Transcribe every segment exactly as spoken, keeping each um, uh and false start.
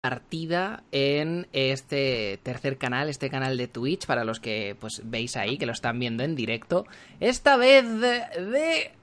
partida en este tercer canal, este canal de Twitch, para los que pues veis ahí, que lo están viendo en directo. Esta vez de... de...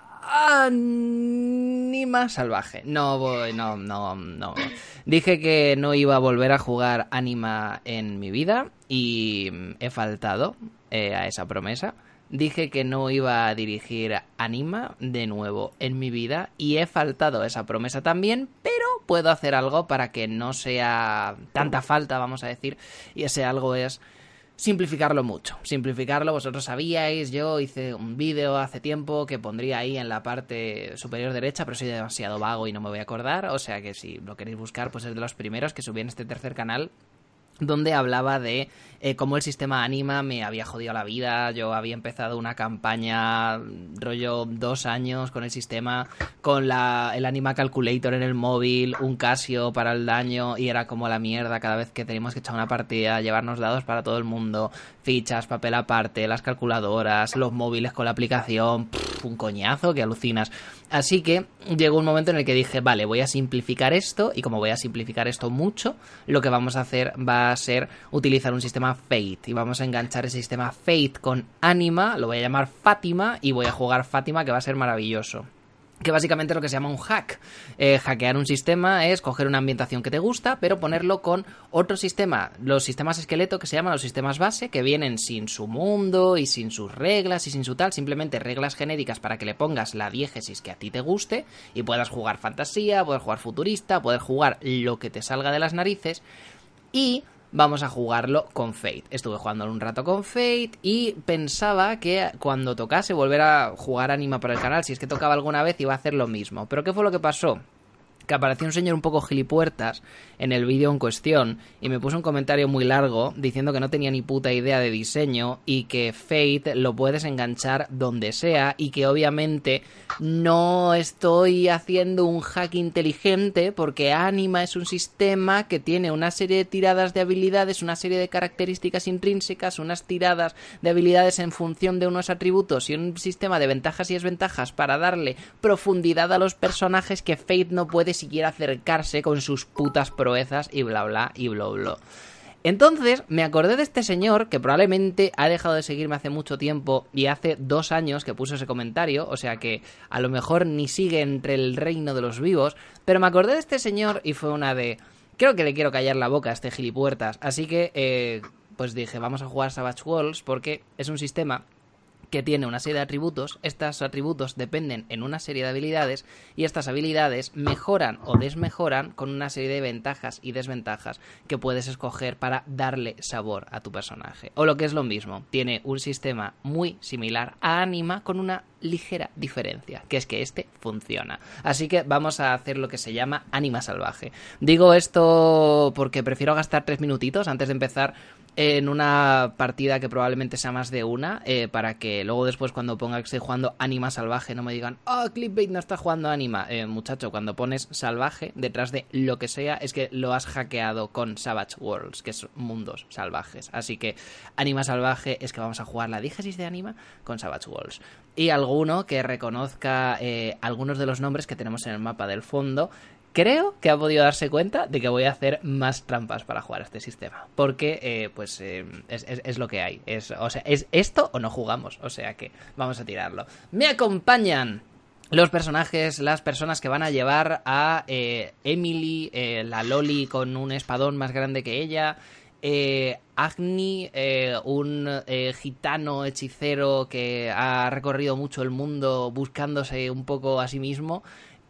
Anima salvaje. No voy, no, no, no. Dije que no iba a volver a jugar Anima en mi vida y he faltado eh, a esa promesa. Dije que no iba a dirigir Anima de nuevo en mi vida y he faltado a esa promesa también, pero puedo hacer algo para que no sea tanta falta, vamos a decir, y ese algo es simplificarlo mucho. Simplificarlo, vosotros sabíais, yo hice un vídeo hace tiempo que pondría ahí en la parte superior derecha, pero soy demasiado vago y no me voy a acordar, o sea que si lo queréis buscar, pues es de los primeros que subí en este tercer canal, donde hablaba de eh, cómo el sistema Anima me había jodido la vida. Yo había empezado una campaña rollo dos años con el sistema, con la, el Anima Calculator en el móvil, un Casio para el daño, y era como la mierda cada vez que teníamos que echar una partida, llevarnos dados para todo el mundo, fichas, papel aparte, las calculadoras, los móviles con la aplicación, pff, un coñazo que alucinas. Así que llegó un momento en el que dije, vale, voy a simplificar esto, y como voy a simplificar esto mucho, lo que vamos a hacer va a ser utilizar un sistema Fate, y vamos a enganchar ese sistema Fate con Anima, lo voy a llamar Fátima, y voy a jugar Fátima, que va a ser maravilloso. Que básicamente es lo que se llama un hack. Eh, hackear un sistema es coger una ambientación que te gusta, pero ponerlo con otro sistema. Los sistemas esqueleto, que se llaman los sistemas base, que vienen sin su mundo y sin sus reglas y sin su tal, simplemente reglas genéricas para que le pongas la diégesis que a ti te guste y puedas jugar fantasía, puedes jugar futurista, puedes jugar lo que te salga de las narices. Y vamos a jugarlo con Fate. Estuve jugando un rato con Fate y pensaba que cuando tocase volver a jugar Anima para el canal, si es que tocaba alguna vez, iba a hacer lo mismo. ¿Pero qué fue lo que pasó? Que apareció un señor un poco gilipuertas en el vídeo en cuestión y me puso un comentario muy largo diciendo que no tenía ni puta idea de diseño y que Fate lo puedes enganchar donde sea y que obviamente no estoy haciendo un hack inteligente porque Anima es un sistema que tiene una serie de tiradas de habilidades, una serie de características intrínsecas, unas tiradas de habilidades en función de unos atributos y un sistema de ventajas y desventajas para darle profundidad a los personajes que Fate no puede siquiera acercarse con sus putas proezas y bla bla y bla bla. Entonces me acordé de este señor que probablemente ha dejado de seguirme hace mucho tiempo y hace dos años que puso ese comentario, o sea que a lo mejor ni sigue entre el reino de los vivos, pero me acordé de este señor y fue una de... Creo que le quiero callar la boca a este gilipuertas, así que eh, pues dije, vamos a jugar Savage Worlds porque es un sistema que tiene una serie de atributos. Estos atributos dependen en una serie de habilidades y estas habilidades mejoran o desmejoran con una serie de ventajas y desventajas que puedes escoger para darle sabor a tu personaje. O lo que es lo mismo, tiene un sistema muy similar a Anima con una ligera diferencia, que es que este funciona. Así que vamos a hacer lo que se llama Anima salvaje. Digo esto porque prefiero gastar tres minutitos antes de empezar en una partida que probablemente sea más de una, eh, para que luego después cuando ponga que estoy jugando Anima salvaje no me digan, oh, Clickbait no está jugando Anima. Eh, muchacho, cuando pones salvaje detrás de lo que sea es que lo has hackeado con Savage Worlds, que es mundos salvajes. Así que Anima salvaje es que vamos a jugar la diégesis de Anima con Savage Worlds. Y alguno que reconozca eh, algunos de los nombres que tenemos en el mapa del fondo. Creo que ha podido darse cuenta de que voy a hacer más trampas para jugar a este sistema. Porque, eh, pues, eh, es, es, es lo que hay. Es, o sea, es esto o no jugamos. O sea que vamos a tirarlo. Me acompañan los personajes, las personas que van a llevar a eh, Emily, eh, la Loli con un espadón más grande que ella. Eh, Agni, eh, un eh, gitano hechicero que ha recorrido mucho el mundo buscándose un poco a sí mismo.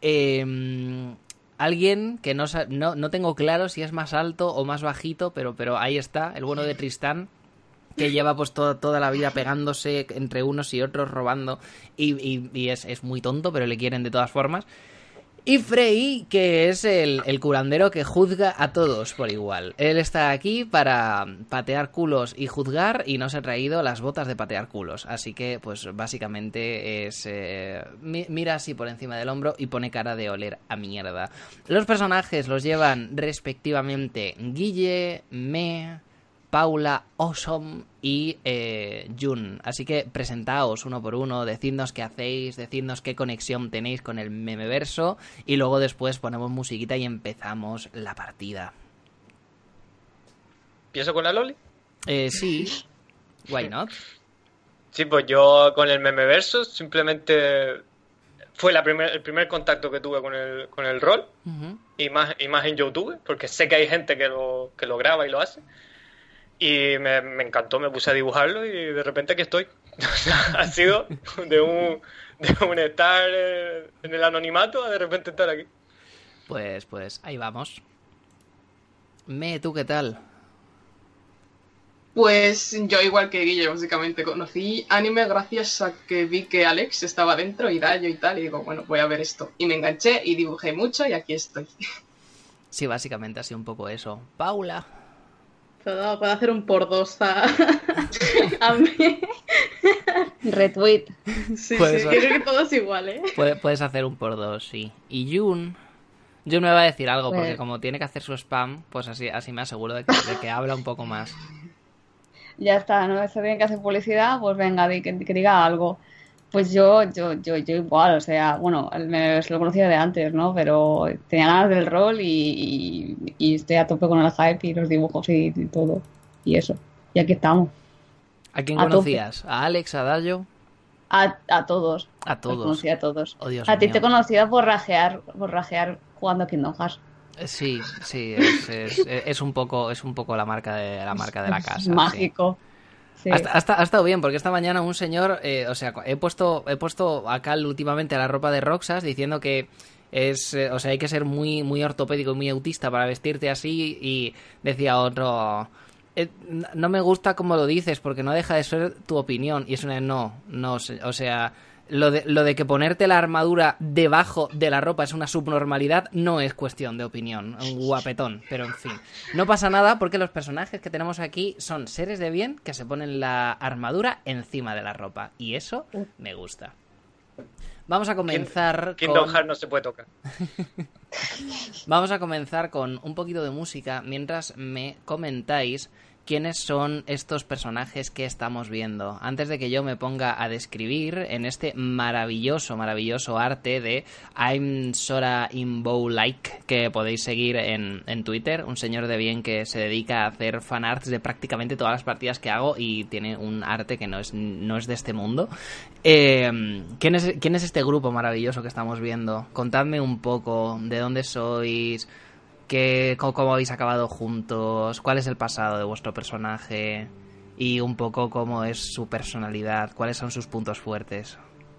Eh... Alguien que no, no, no tengo claro si es más alto o más bajito, pero, pero ahí está, el bueno de Tristán, que lleva pues todo, toda la vida pegándose entre unos y otros, robando, y, y, y es, es muy tonto, pero le quieren de todas formas. Y Frey, que es el, el curandero que juzga a todos por igual. Él está aquí para patear culos y juzgar y no se ha traído las botas de patear culos. Así que, pues, básicamente es... Eh, mira así por encima del hombro y pone cara de oler a mierda. Los personajes los llevan respectivamente Guille, Me, Paula, Awesome y eh, Jun. Así que presentaos uno por uno, decidnos qué hacéis, decidnos qué conexión tenéis con el memeverso y luego después ponemos musiquita y empezamos la partida. ¿Empiezo con la Loli? Eh, sí, why not? Sí, pues yo con el Memeverso simplemente fue la primer, el primer contacto que tuve con el, con el rol, uh-huh. y, más, y más en YouTube, porque sé que hay gente que lo, que lo graba y lo hace. Y me, me encantó, me puse a dibujarlo y de repente aquí estoy. Ha sido de un, de un estar en el anonimato a de repente estar aquí. Pues, pues ahí vamos. Me, ¿tú qué tal? Pues yo, igual que Guille, básicamente conocí anime gracias a que vi que Alex estaba dentro y Dayo y tal, y digo, bueno, voy a ver esto. Y me enganché y dibujé mucho y aquí estoy. Sí, básicamente ha sido un poco eso. Paula. Puedo, puedo hacer un por dos a, a mí. Retweet. Sí, sí, creo que todo es igual, ¿eh? Puedes, puedes hacer un por dos, sí. Y Jun... Jun me va a decir algo, porque como tiene que hacer su spam, pues así, así me aseguro de que, de que habla un poco más. Ya está, no se tiene que hacer publicidad, pues venga, que, que diga algo. Pues yo, yo, yo, yo igual, o sea, bueno, me lo conocía de antes, ¿no? Pero tenía ganas del rol y, y, y estoy a tope con el hype y los dibujos y, y todo. Y eso. Y aquí estamos. ¿A quién a conocías? Tope. ¿A Alex? ¿A Dayo? A, a todos. A todos. Los conocí a todos. Oh, Dios a ti mío. te conocía por rajear, por rajear jugando a Kingdom Hearts. Sí, sí, es, es, es un poco, es un poco la marca de la marca de la casa. Es mágico. Sí. Sí. Ha, ha, ha estado bien, porque esta mañana un señor, eh, o sea, he puesto he puesto acá últimamente la ropa de Roxas diciendo que es, eh, o sea, hay que ser muy muy ortopédico y muy autista para vestirte así, y decía otro, eh, no me gusta como lo dices porque no deja de ser tu opinión, y es una no, no, o sea, lo de, lo de que ponerte la armadura debajo de la ropa es una subnormalidad no es cuestión de opinión, un guapetón, pero en fin, no pasa nada porque los personajes que tenemos aquí son seres de bien que se ponen la armadura encima de la ropa, y eso me gusta. Vamos a comenzar Kingdom con... Hearts no se puede tocar. Vamos a comenzar con un poquito de música mientras me comentáis quiénes son estos personajes que estamos viendo, antes de que yo me ponga a describir en este maravilloso, maravilloso arte de I'm Sora Imbo Like, que podéis seguir en, en Twitter, un señor de bien que se dedica a hacer fanarts de prácticamente todas las partidas que hago y tiene un arte que no es, no es de este mundo. Eh, ¿quién es, ¿Quién es este grupo maravilloso que estamos viendo? Contadme un poco de dónde sois, que, cómo habéis acabado juntos, cuál es el pasado de vuestro personaje y un poco cómo es su personalidad, cuáles son sus puntos fuertes.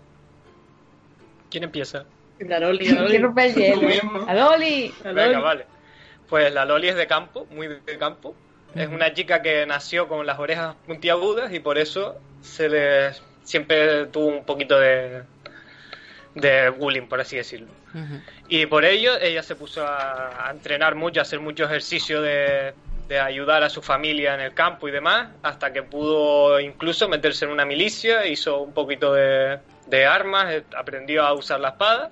¿Quién empieza? La Loli, la Loli. rompe el hielo. ¡La Loli! La Venga, Loli. vale. Pues la Loli es de campo, muy de campo. Uh-huh. Es una chica que nació con las orejas puntiagudas y por eso se le siempre tuvo un poquito de de bullying, por así decirlo. Uh-huh. Y por ello ella se puso a, a entrenar mucho, a hacer mucho ejercicio de, de ayudar a su familia en el campo y demás, hasta que pudo incluso meterse en una milicia, hizo un poquito de, de armas, aprendió a usar la espada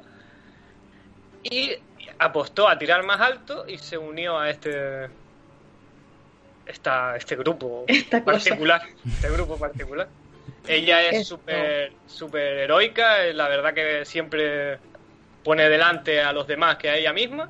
y apostó a tirar más alto y se unió a este esta, este grupo esta particular, este grupo particular. Ella es súper súper heroica, la verdad que siempre pone delante a los demás que a ella misma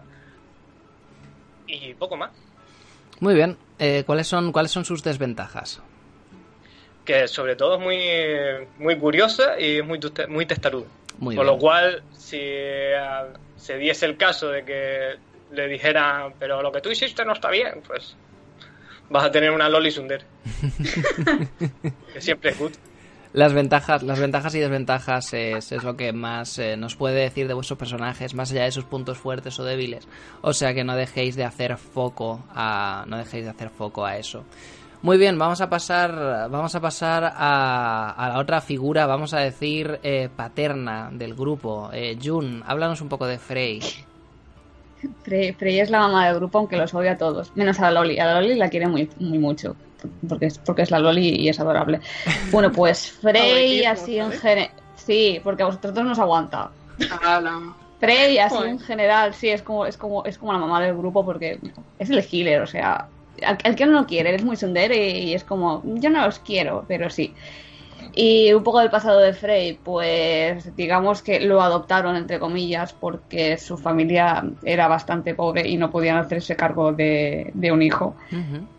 y poco más. Muy bien, eh, ¿cuáles son cuáles son sus desventajas? Que sobre todo es muy muy curiosa y es muy muy testaruda. Muy Por bien. lo cual, si uh, se diese el caso de que le dijeran, pero lo que tú hiciste no está bien, pues vas a tener una Loli Tsundere. Que siempre es good. Las ventajas, las ventajas y desventajas es, es lo que más eh, nos puede decir de vuestros personajes, más allá de sus puntos fuertes o débiles. O sea que no dejéis de hacer foco a, no dejéis de hacer foco a eso. Muy bien, vamos a pasar, vamos a pasar a, a la otra figura, vamos a decir eh, paterna del grupo. Eh, Jun, háblanos un poco de Frey. Frey. Frey es la mamá del grupo, aunque los odia a todos, menos a la Loli. A la Loli la quiere muy, muy mucho. Porque es, porque es la Loli y es adorable. Bueno, pues Frey así en general... Sí, porque a vosotros dos nos aguanta. Frey así en general, sí, es como, es como es como la mamá del grupo porque es el healer, o sea... Al, al que uno no quiere, es muy tsundere y, y es como... Yo no los quiero, pero sí. Y un poco del pasado de Frey, pues digamos que lo adoptaron, entre comillas, porque su familia era bastante pobre y no podían hacerse cargo de, de un hijo. Uh-huh.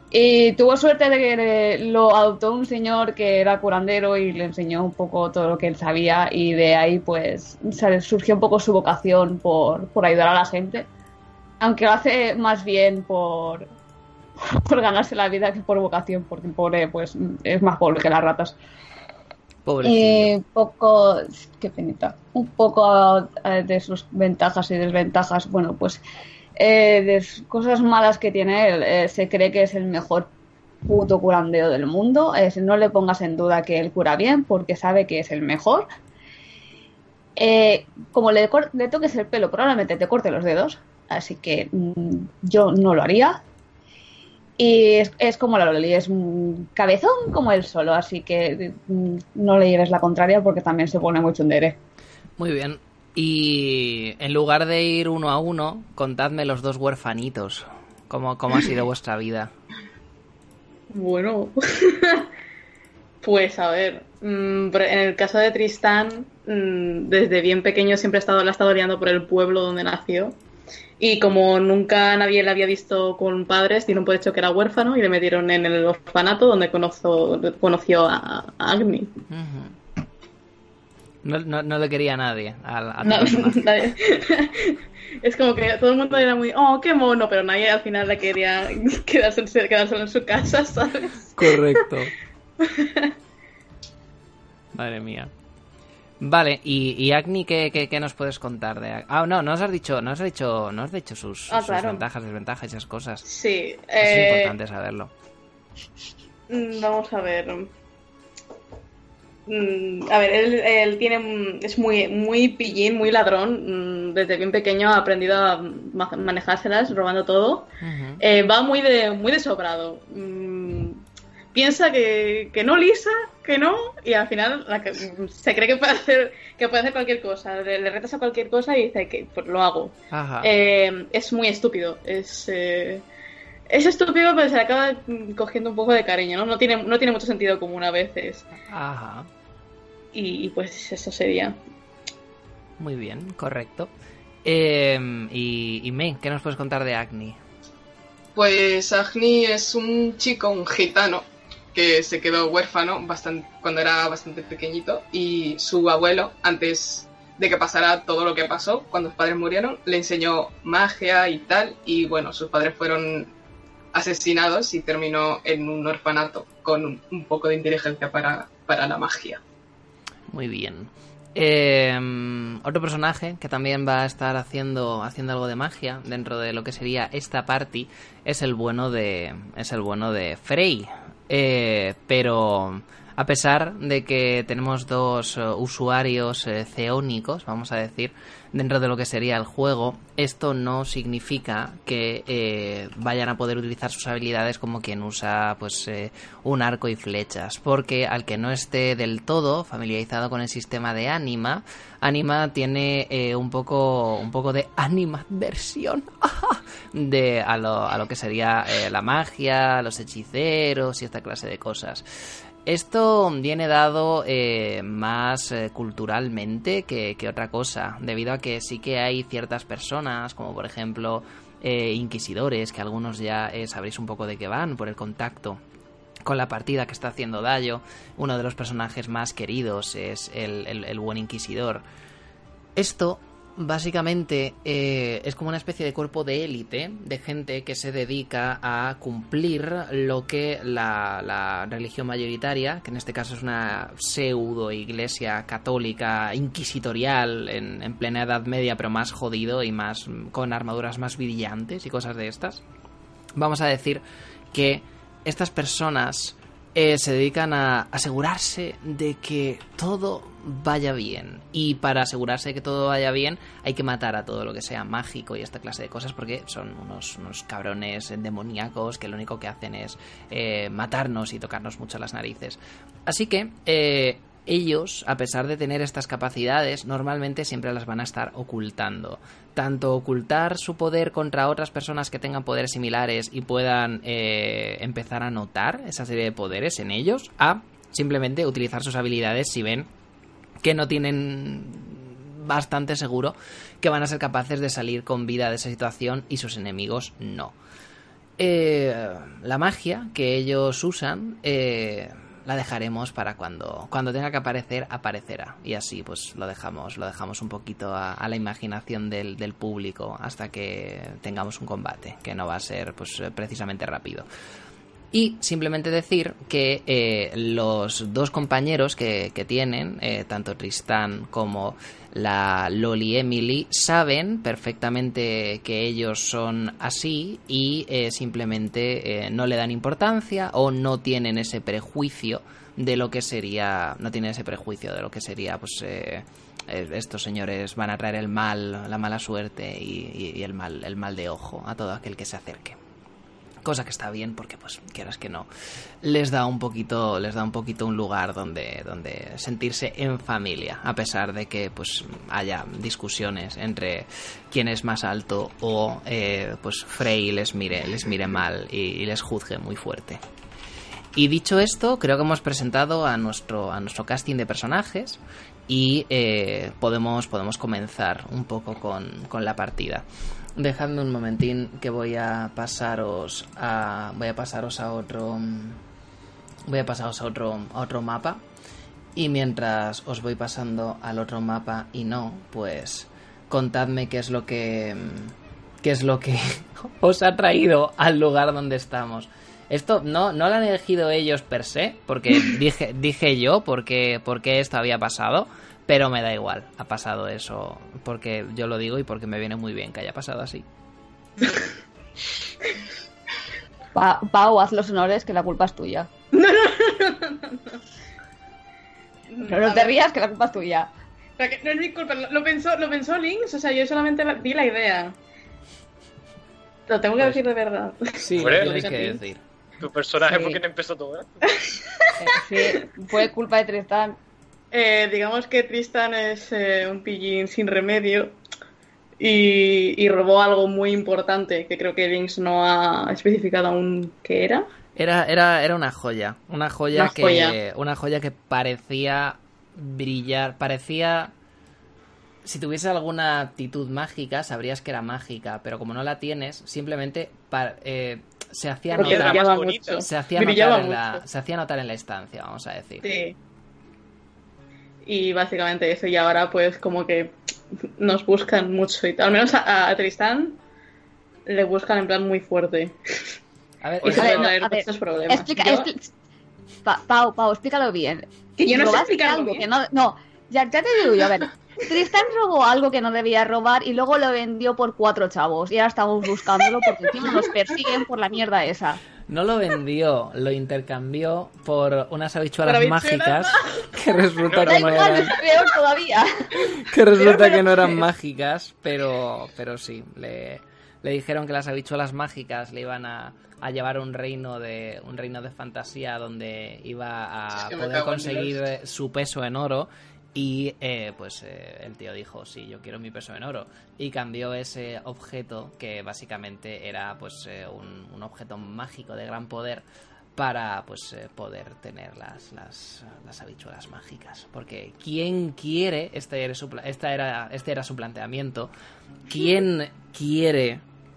Y tuvo suerte de que le- lo adoptó un señor que era curandero y le enseñó un poco todo lo que él sabía y de ahí pues sale- surgió un poco su vocación por, por ayudar a la gente. Aunque lo hace más bien por, por ganarse la vida que por vocación, porque el pobre pues es más pobre que las ratas. Pobrecillo. Y poco, qué penita, un poco eh, de sus ventajas y desventajas. Bueno, pues eh, de sus cosas malas que tiene él, eh, se cree que es el mejor puto curandero del mundo. Eh, no le pongas en duda que él cura bien, porque sabe que es el mejor. Eh, como le, cor- le toques el pelo, probablemente te corte los dedos, así que mm, yo no lo haría. Y es, es como la Loli, es un cabezón como él solo, así que mm, no le lleves la contraria porque también se pone muy chundere. Muy bien. Y en lugar de ir uno a uno, contadme los dos huerfanitos. ¿Cómo, cómo ha sido vuestra vida? Bueno, pues a ver, mm, por- en el caso de Tristán, mm, desde bien pequeño siempre ha estado, la ha estado liando por el pueblo donde nació. Y como nunca nadie le había visto con padres, dieron por hecho que era huérfano y le metieron en el orfanato donde conoció, conoció a, a Agni. Ujú. No, no, no le quería a nadie. A, a tu No, personaje. nadie- es como que todo el mundo era muy, oh, qué mono, pero nadie al final le quería quedarse, en- quedarse en su casa, ¿sabes? Correcto. Madre mía. Vale, y, y Agni, ¿qué, qué, qué nos puedes contar de Ag- Ah, no, no os has dicho, no os has dicho, no os has dicho sus, Ah, sus claro. ventajas, desventajas y esas cosas. Sí, Es eh, importante saberlo. mm, vamos a ver. Mm, A ver, él, él tiene, mm, es muy, muy pillín, muy ladrón. Mm, Desde bien pequeño ha aprendido a ma- manejárselas, robando todo. Ujú. Eh, va muy de, muy de sobrado. Mm, Piensa que, que no lisa, que no, y al final la que- se cree que puede hacer, que puede hacer cualquier cosa. Le, le retas a cualquier cosa y dice que pues lo hago. Ajá. Eh, es muy estúpido. Es, eh, es estúpido, pero se le acaba mm, cogiendo un poco de cariño, ¿no? No tiene, no tiene mucho sentido común a veces. Ajá. Y, y pues eso sería. Muy bien, correcto. Eh, y, y May, ¿qué nos puedes contar de Agni? Pues Agni es un chico, un gitano, que se quedó huérfano bastante, cuando era bastante pequeñito y su abuelo, antes de que pasara todo lo que pasó, cuando sus padres murieron, le enseñó magia y tal, y bueno, sus padres fueron asesinados y terminó en un orfanato con un, un poco de inteligencia para, para la magia. Muy bien. Eh, otro personaje que también va a estar haciendo haciendo algo de magia dentro de lo que sería esta party es el bueno de es el bueno de Frey. Eh, pero a pesar de que tenemos dos uh, usuarios eh, ceónicos, vamos a decir, dentro de lo que sería el juego, esto no significa que eh, vayan a poder utilizar sus habilidades como quien usa pues eh, un arco y flechas, porque al que no esté del todo familiarizado con el sistema de Anima, Anima tiene eh, un poco un poco de animadversión de a lo, a lo que sería eh, la magia, los hechiceros y esta clase de cosas. Esto viene dado eh, más eh, culturalmente que, que otra cosa, debido a que sí que hay ciertas personas, como por ejemplo eh, inquisidores, que algunos ya eh, sabréis un poco de qué van por el contacto con la partida que está haciendo Dayo. Uno de los personajes más queridos es el, el, el buen inquisidor. Esto básicamente eh, es como una especie de cuerpo de élite de gente que se dedica a cumplir lo que la, la religión mayoritaria, que en este caso es una pseudo iglesia católica inquisitorial en, en plena Edad Media, pero más jodido y más con armaduras más brillantes y cosas de estas. Vamos a decir que estas personas eh, se dedican a asegurarse de que todo vaya bien, y para asegurarse de que todo vaya bien hay que matar a todo lo que sea mágico y esta clase de cosas, porque son unos, unos cabrones demoníacos que lo único que hacen es eh, matarnos y tocarnos mucho las narices. Así que eh, ellos, a pesar de tener estas capacidades, normalmente siempre las van a estar ocultando. Tanto ocultar su poder contra otras personas que tengan poderes similares y puedan eh, empezar a notar esa serie de poderes en ellos, a simplemente utilizar sus habilidades si ven que no tienen bastante seguro que van a ser capaces de salir con vida de esa situación y sus enemigos no. eh, la magia que ellos usan eh, la dejaremos para cuando, cuando tenga que aparecer, aparecerá. Y así pues lo dejamos, lo dejamos un poquito a, a la imaginación del, del público hasta que tengamos un combate, que no va a ser pues precisamente rápido. Y simplemente decir que eh, los dos compañeros que, que tienen, eh, tanto Tristán como la Loli Emily, saben perfectamente que ellos son así y eh, simplemente eh, no le dan importancia o no tienen ese prejuicio de lo que sería, no tienen ese prejuicio de lo que sería, pues eh, estos señores van a traer el mal, la mala suerte y, y, y el mal, el mal de ojo a todo aquel que se acerque. Cosa que está bien porque, pues, quieras que no, les da un poquito, les da un poquito un lugar donde, donde sentirse en familia, a pesar de que, pues, haya discusiones entre quién es más alto o, eh, pues, Frey les mire, les mire mal y, y les juzgue muy fuerte. Y dicho esto, creo que hemos presentado a nuestro, a nuestro casting de personajes y eh, podemos, podemos comenzar un poco con, con la partida. Dejadme un momentín que voy a pasaros a voy a pasaros a otro voy a pasaros a otro a otro mapa y mientras os voy pasando al otro mapa y no, pues contadme qué es lo que qué es lo que os ha traído al lugar donde estamos. Esto no no lo han elegido ellos per se, porque dije dije yo porque porque esto había pasado. Pero me da igual, ha pasado eso, porque yo lo digo y porque me viene muy bien que haya pasado así. Pa Pau, haz los honores, que la culpa es tuya. No, no, no, no, no, no. Pero no te rías, que la culpa es tuya. Pero que no es mi culpa, lo, lo pensó, lo pensó Lynx, o sea, yo solamente di la idea. Lo tengo que pues, decir de verdad. Sí, Hombre, lo tienes que decir. Tu personaje, sí. ¿Por qué no empezó todo? ¿Eh? Sí, fue culpa de Tristán. Eh, digamos que Tristán es eh, un pillín sin remedio y, y robó algo muy importante que creo que Lynx no ha especificado aún qué era. Era, era, era una joya, una joya, una que joya. una joya que parecía brillar, parecía, si tuviese alguna actitud mágica sabrías que era mágica, pero como no la tienes, simplemente para, eh, se hacía Porque notar, brillaba mucho. se hacía Brillaba notar en mucho. la, se hacía notar en la estancia, vamos a decir. Sí. Y básicamente eso, y ahora pues como que nos buscan mucho y tal. Al menos a, a Tristán le buscan en plan muy fuerte. A ver, Y eso se no, van a ver a ver, muchos problemas. Explica, Yo- expli- Pa- Pau, Pau, explícalo bien. Que yo no sé Robaste explicarlo algo bien. que no, no, ya, ya te digo yo, a ver. Tristán robó algo que no debía robar y luego lo vendió por cuatro chavos. Y ahora estamos buscándolo porque encima nos persiguen por la mierda esa. no lo vendió, lo intercambió por unas habichuelas Por habichuelas. mágicas que resulta Da que no igual, eran, es peor todavía. que resulta Pero, que no pero, eran ¿qué? mágicas, pero pero sí, le, le dijeron que las habichuelas mágicas le iban a, a llevar a un reino de un reino de fantasía donde iba a Es que me poder cago en conseguir Dios. eh, su peso en oro. Y eh, pues eh, el tío dijo, sí, yo quiero mi peso en oro. Y cambió ese objeto, que básicamente era pues eh, un, un objeto mágico de gran poder, para pues eh, poder tener las, las, las habichuelas mágicas. Porque ¿quién quiere? Este era su, pla- esta era, este era su planteamiento. ¿Quién quiere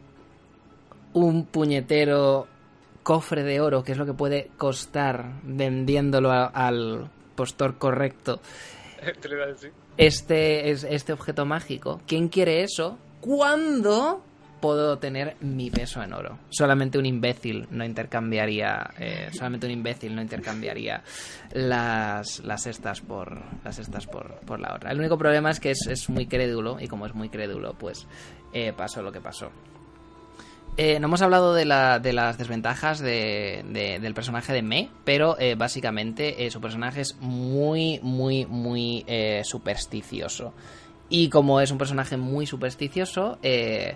un puñetero cofre de oro, que es lo que puede costar vendiéndolo a- al postor correcto? Te lo iba a decir. Este es este objeto mágico. ¿Quién quiere eso? ¿Cuándo puedo tener mi peso en oro? Solamente un imbécil no intercambiaría, eh, solamente un imbécil no intercambiaría las las estas por las estas por, por la otra. El único problema es que es, es muy crédulo y como es muy crédulo, pues eh, pasó lo que pasó. Eh, no hemos hablado de, la, de las desventajas de, de, del personaje de Me, pero eh, básicamente eh, su personaje es muy, muy, muy eh, supersticioso. Y como es un personaje muy supersticioso, eh,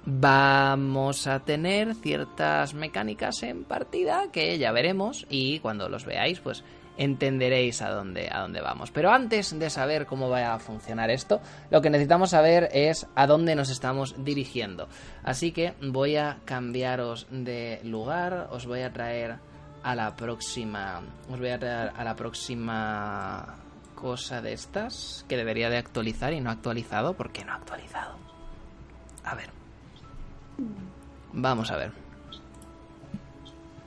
vamos a tener ciertas mecánicas en partida que ya veremos y cuando los veáis, pues entenderéis a dónde, a dónde vamos. Pero antes de saber cómo va a funcionar esto, lo que necesitamos saber es a dónde nos estamos dirigiendo. Así que voy a cambiaros de lugar, os voy a traer a la próxima, os voy a traer a la próxima cosa de estas que debería de actualizar y no ha actualizado. ¿Por qué no ha actualizado? A ver. Vamos a ver.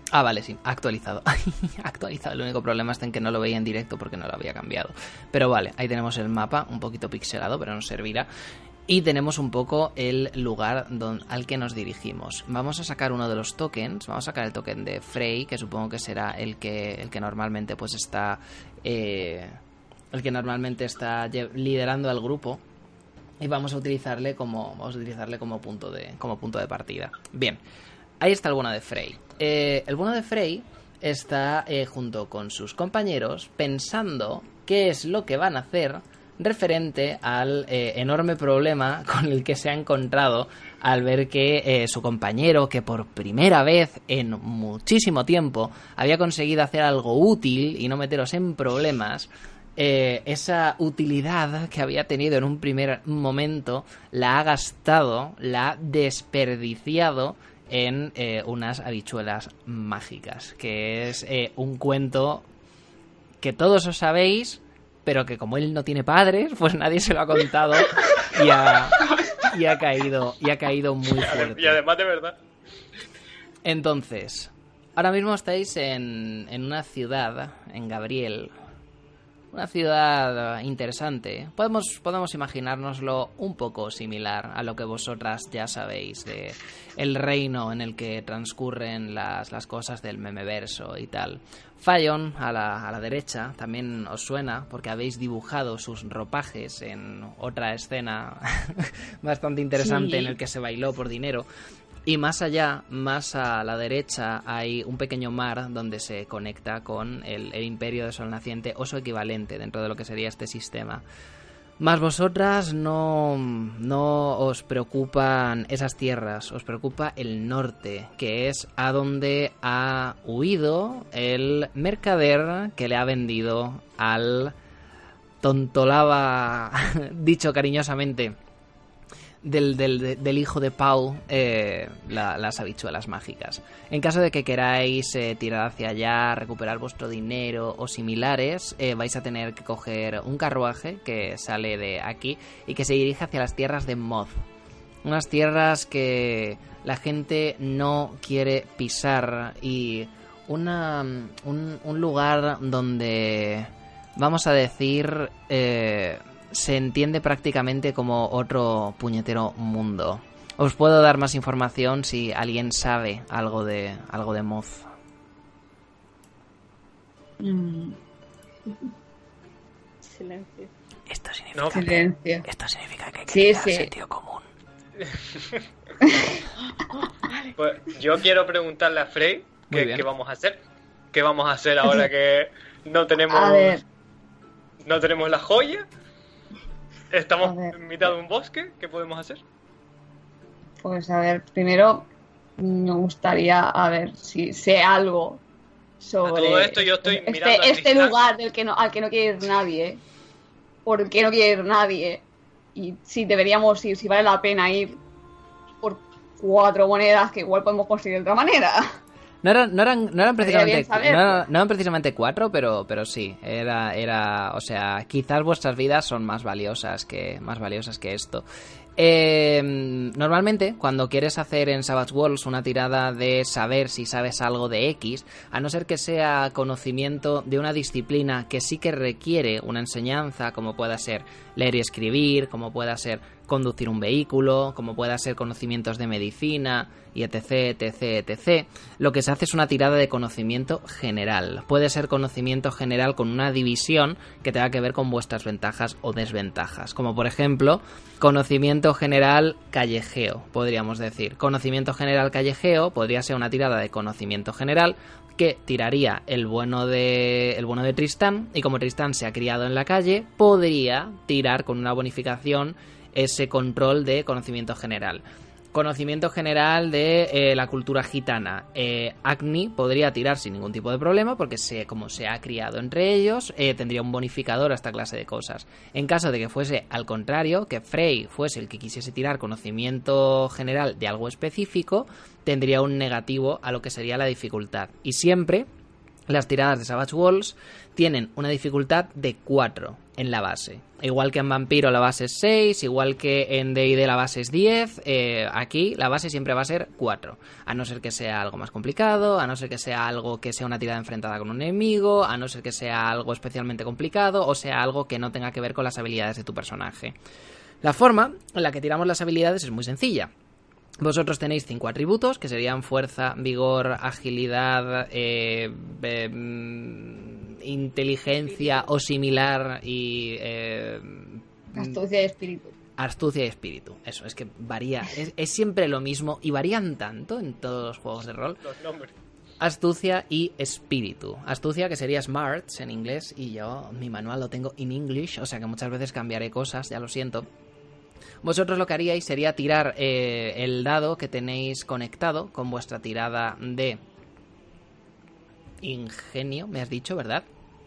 Ah, vale, sí, actualizado. Actualizado, el único problema está en que no lo veía en directo porque no lo había cambiado. Pero vale, ahí tenemos el mapa, un poquito pixelado, pero nos servirá. Y tenemos un poco el lugar don, al que nos dirigimos. Vamos a sacar uno de los tokens, vamos a sacar el token de Frey, que supongo que será el que, el que normalmente pues está... Eh, el que normalmente está liderando al grupo. Y vamos a utilizarle como, vamos a utilizarle como punto de, como punto de partida. Bien, ahí está el bono de Frey. Eh, el bono de Frey está eh, junto con sus compañeros pensando qué es lo que van a hacer referente al eh, enorme problema con el que se ha encontrado al ver que eh, su compañero, que por primera vez en muchísimo tiempo había conseguido hacer algo útil y no meteros en problemas, eh, esa utilidad que había tenido en un primer momento la ha gastado, la ha desperdiciado en eh, unas habichuelas mágicas, que es eh, un cuento que todos os sabéis, pero que como él no tiene padres, pues nadie se lo ha contado y ha, y ha caído y ha caído muy fuerte. Y además de verdad. Entonces, ahora mismo estáis en, en una ciudad, en Gabriel. Una ciudad interesante. Podemos, podemos imaginárnoslo un poco similar a lo que vosotras ya sabéis de el reino en el que transcurren las, las cosas del memeverso y tal. Fallon, a la, a la derecha, también os suena porque habéis dibujado sus ropajes en otra escena bastante interesante, sí, en el que se bailó por dinero. Y más allá, más a la derecha, hay un pequeño mar donde se conecta con el, el Imperio de Sol Naciente o su equivalente dentro de lo que sería este sistema. Más vosotras no, no os preocupan esas tierras, os preocupa el norte, que es a donde ha huido el mercader que le ha vendido al tontolaba, dicho cariñosamente, Del, del, del hijo de Pau, eh, la, las habichuelas mágicas. En caso de que queráis eh, tirar hacia allá, recuperar vuestro dinero o similares, eh, vais a tener que coger un carruaje que sale de aquí y que se dirige hacia las tierras de Moth. Unas tierras que la gente no quiere pisar y una, un, un lugar donde, vamos a decir... Eh, se entiende prácticamente como otro puñetero mundo. Os puedo dar más información si alguien sabe algo de algo de Moth. Mm. Silencio. Esto significa No, que, silencio. Esto significa que hay que Sí, ir al sí. sitio común. Pues yo quiero preguntarle a Frey Muy qué, bien. qué vamos a hacer. ¿Qué vamos a hacer ahora que no tenemos A ver. no tenemos la joya? Estamos A ver. en mitad de un bosque. ¿Qué podemos hacer? Pues a ver, primero me gustaría a ver si sé algo sobre A todo esto yo estoy este, mirando a este Tristán. lugar del que no, al que no quiere ir nadie. ¿Por qué no quiere ir nadie? Y si deberíamos ir, si vale la pena ir por cuatro monedas que igual podemos conseguir de otra manera. No eran, no eran, no eran precisamente, bien saberlo. no, eran- no eran precisamente cuatro, pero, pero sí, era, era, o sea, quizás vuestras vidas son más valiosas que, más valiosas que esto. Eh, normalmente, cuando quieres hacer en Savage Worlds una tirada de saber si sabes algo de X, a no ser que sea conocimiento de una disciplina que sí que requiere una enseñanza, como pueda ser leer y escribir, como pueda ser conducir un vehículo, como pueda ser conocimientos de medicina, y etc, etc, etc, lo que se hace es una tirada de conocimiento general. Puede ser conocimiento general con una división que tenga que ver con vuestras ventajas o desventajas, como por ejemplo, conocimiento general callejeo, podríamos decir. Conocimiento general callejeo podría ser una tirada de conocimiento general que tiraría el bueno de el bueno de Tristán, y como Tristán se ha criado en la calle, podría tirar con una bonificación ese control de conocimiento general. Conocimiento general de eh, la cultura gitana. Eh, Agni podría tirar sin ningún tipo de problema porque se, como se ha criado entre ellos, eh, tendría un bonificador a esta clase de cosas. En caso de que fuese al contrario, que Frey fuese el que quisiese tirar conocimiento general de algo específico, tendría un negativo a lo que sería la dificultad. Y siempre Las tiradas de Savage Worlds tienen una dificultad de cuatro en la base. Igual que en Vampiro la base es seis, igual que en D and D la base es diez, eh, aquí la base siempre va a ser cuatro. A no ser que sea algo más complicado, a no ser que sea algo que sea una tirada enfrentada con un enemigo, a no ser que sea algo especialmente complicado o sea algo que no tenga que ver con las habilidades de tu personaje. La forma en la que tiramos las habilidades es muy sencilla. Vosotros tenéis cinco atributos, que serían fuerza, vigor, agilidad, eh, eh, inteligencia o similar y... Eh, astucia y espíritu. Astucia y espíritu. Eso, es que varía. Es, es siempre lo mismo y varían tanto en todos los juegos de rol. Los nombres. Astucia y espíritu. Astucia, que sería smarts en inglés, y yo mi manual lo tengo en English, o sea que muchas veces cambiaré cosas, ya lo siento. Vosotros lo que haríais sería tirar eh, el dado que tenéis conectado con vuestra tirada de ingenio, me has dicho, ¿verdad?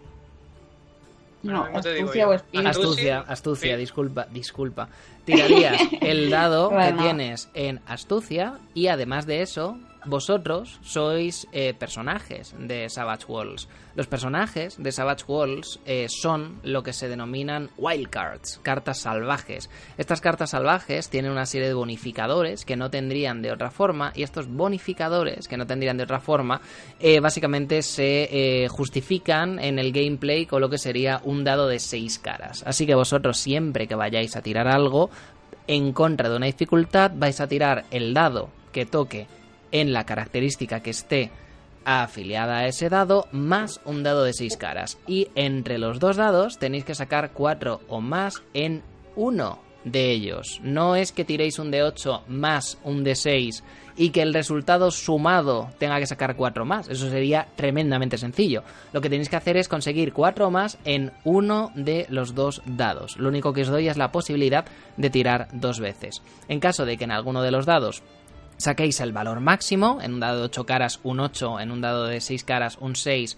No, Ahora mismo te digo astucia yo. o espíritu. Astucia, sí. astucia, Sí. disculpa, disculpa. Tirarías el dado que Bueno. tienes en astucia y además de eso, vosotros sois eh, personajes de Savage Worlds. Los personajes de Savage Worlds eh, son lo que se denominan wildcards, cartas salvajes. Estas cartas salvajes tienen una serie de bonificadores que no tendrían de otra forma, y estos bonificadores que no tendrían de otra forma eh, básicamente se eh, justifican en el gameplay con lo que sería un dado de seis caras. Así que vosotros siempre que vayáis a tirar algo en contra de una dificultad vais a tirar el dado que toque en la característica que esté afiliada a ese dado, más un dado de seis caras. Y entre los dos dados tenéis que sacar cuatro o más en uno de ellos. No es que tiréis un de ocho más un de seis y que el resultado sumado tenga que sacar cuatro más. Eso sería tremendamente sencillo. Lo que tenéis que hacer es conseguir cuatro más en uno de los dos dados. Lo único que os doy es la posibilidad de tirar dos veces. En caso de que en alguno de los dados saquéis el valor máximo, en un dado de ocho caras un ocho, en un dado de seis caras un seis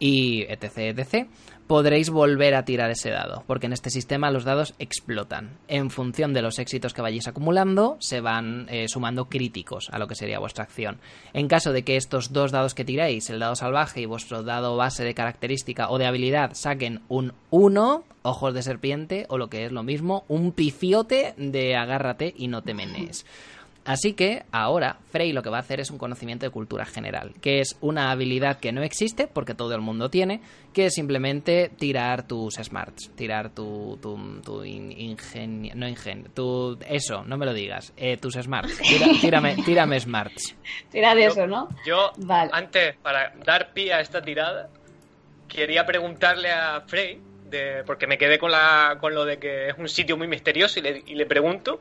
y etc, etc, podréis volver a tirar ese dado, porque en este sistema los dados explotan. En función de los éxitos que vayáis acumulando, se van eh, sumando críticos a lo que sería vuestra acción. En caso de que estos dos dados que tiréis, el dado salvaje y vuestro dado base de característica o de habilidad, saquen un uno, ojos de serpiente, o lo que es lo mismo, un pifiote de agárrate y no te menees. Así que ahora Frey lo que va a hacer es un conocimiento de cultura general, que es una habilidad que no existe porque todo el mundo tiene, que es simplemente tirar tus smarts, tirar tu, tu, tu in, ingenio, no ingenio, tu, eso, no me lo digas, eh, tus smarts, Tira, tírame, tírame smarts. Tira de Yo- eso, ¿no? Yo, Vale. antes, para dar pie a esta tirada, quería preguntarle a Frey, de, porque me quedé con, la, con lo de que es un sitio muy misterioso, y le, y le pregunto,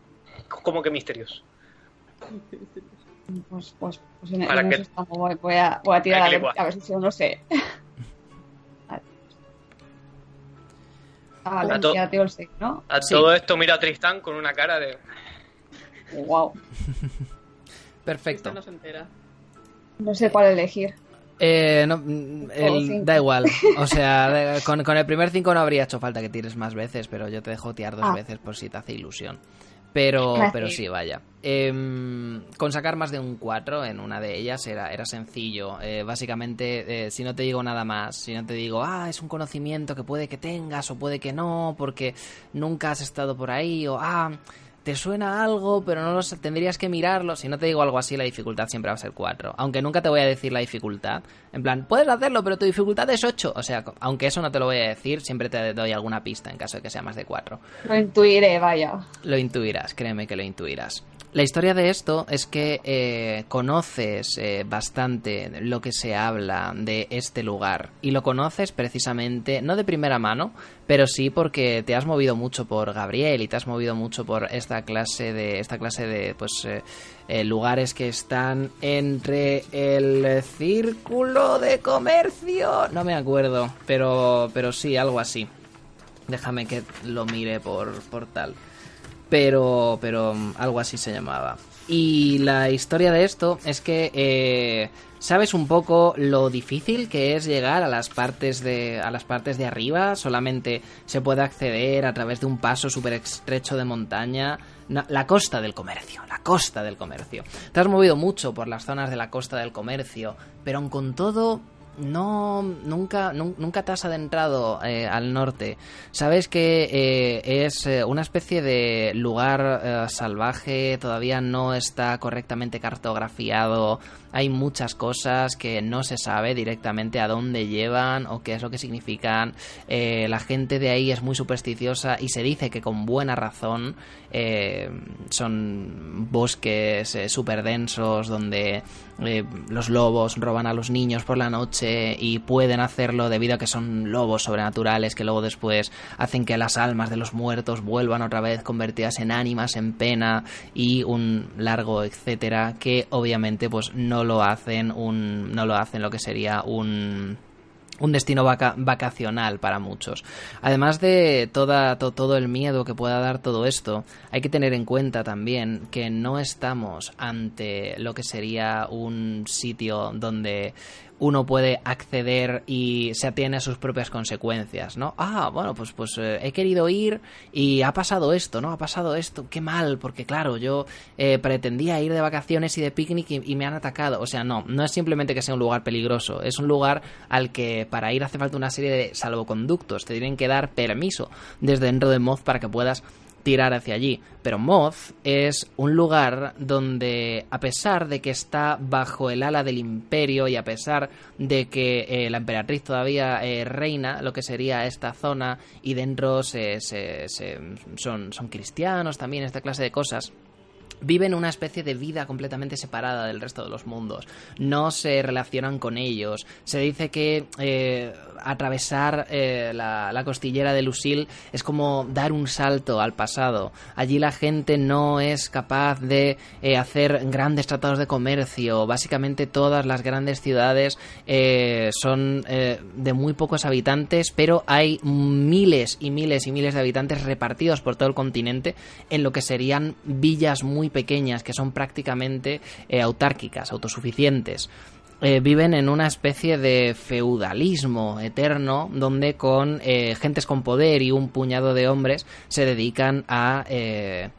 ¿cómo que misterioso? Pues, pues, pues en, Para en que- eso estamos. Voy, voy a, voy a tirar a Para que ver, le- a ver si yo no sé. Vale. Ah, vale, A to- ya tengo el seis, ¿no? A Sí. todo esto mira a Tristán con una cara de... Wow. Perfecto. Esta no se entera. No sé cuál elegir. Eh, no, mm, el- cinco. da igual. O sea, de- con, con el primer cinco no habría hecho falta que tires más veces, pero yo te dejo tirar dos Ah. veces por si te hace ilusión. Pero, Gracias. pero sí, vaya. Em, con sacar más de un cuatro en una de ellas era, era sencillo. Eh, básicamente, eh, si no te digo nada más, si no te digo, ah, es un conocimiento que puede que tengas o puede que no, porque nunca has estado por ahí, o ah, te suena algo, pero no lo sé, tendrías que mirarlo. Si no te digo algo así, la dificultad siempre va a ser cuatro. Aunque nunca te voy a decir la dificultad. En plan, puedes hacerlo, pero tu dificultad es ocho. O sea, aunque eso no te lo voy a decir, siempre te doy alguna pista en caso de que sea más de cuatro. Lo intuiré, vaya. Lo intuirás, créeme que lo intuirás. La historia de esto es que eh, conoces eh, bastante lo que se habla de este lugar, y lo conoces precisamente, no de primera mano, pero sí porque te has movido mucho por Gabriel y te has movido mucho por esta clase de esta clase de pues eh, eh, lugares que están entre el círculo de comercio, no me acuerdo, pero pero sí, algo así. Déjame que lo mire por, por tal. Pero, pero um, algo así se llamaba. Y la historia de esto es que eh, sabes un poco lo difícil que es llegar a las partes de a las partes de arriba. Solamente se puede acceder a través de un paso súper estrecho de montaña. No, la costa del comercio, la costa del comercio. Te has movido mucho por las zonas de la costa del comercio, pero aun con todo no nunca nu- nunca te has adentrado eh, al norte. Sabes que eh, es eh, una especie de lugar eh, salvaje, todavía no está correctamente cartografiado. Hay muchas cosas que no se sabe directamente a dónde llevan o qué es lo que significan. Eh, la gente de ahí es muy supersticiosa y se dice que con buena razón. Eh, son bosques eh, súper densos donde eh, los lobos roban a los niños por la noche y pueden hacerlo debido a que son lobos sobrenaturales que luego después hacen que las almas de los muertos vuelvan otra vez convertidas en ánimas en pena y un largo etcétera, que obviamente pues no lo hacen un no lo hacen lo que sería un un destino vaca- vacacional para muchos. Además de toda, to- todo el miedo que pueda dar todo esto, hay que tener en cuenta también que no estamos ante lo que sería un sitio donde uno puede acceder y se atiene a sus propias consecuencias, ¿no? Ah, bueno, pues, pues eh, he querido ir y ha pasado esto, ¿no? Ha pasado esto, qué mal, porque claro, yo eh, pretendía ir de vacaciones y de picnic y, y me han atacado. O sea, no, no es simplemente que sea un lugar peligroso, es un lugar al que para ir hace falta una serie de salvoconductos, te tienen que dar permiso desde dentro de Moth para que puedas tirar hacia allí. Pero Moth es un lugar donde, a pesar de que está bajo el ala del imperio y a pesar de que eh, la emperatriz todavía eh, reina lo que sería esta zona y dentro se, se, se, son, son cristianos también, esta clase de cosas, viven una especie de vida completamente separada del resto de los mundos. No se relacionan con ellos. Se dice que eh, atravesar eh, la, la costillera de Lucille es como dar un salto al pasado. Allí la gente no es capaz de eh, hacer grandes tratados de comercio. Básicamente todas las grandes ciudades eh, son eh, de muy pocos habitantes, pero hay miles y miles y miles de habitantes repartidos por todo el continente en lo que serían villas muy pequeñas que son prácticamente eh, autárquicas, autosuficientes. Eh, viven en una especie de feudalismo eterno donde con eh, gentes con poder y un puñado de hombres se dedican a eh,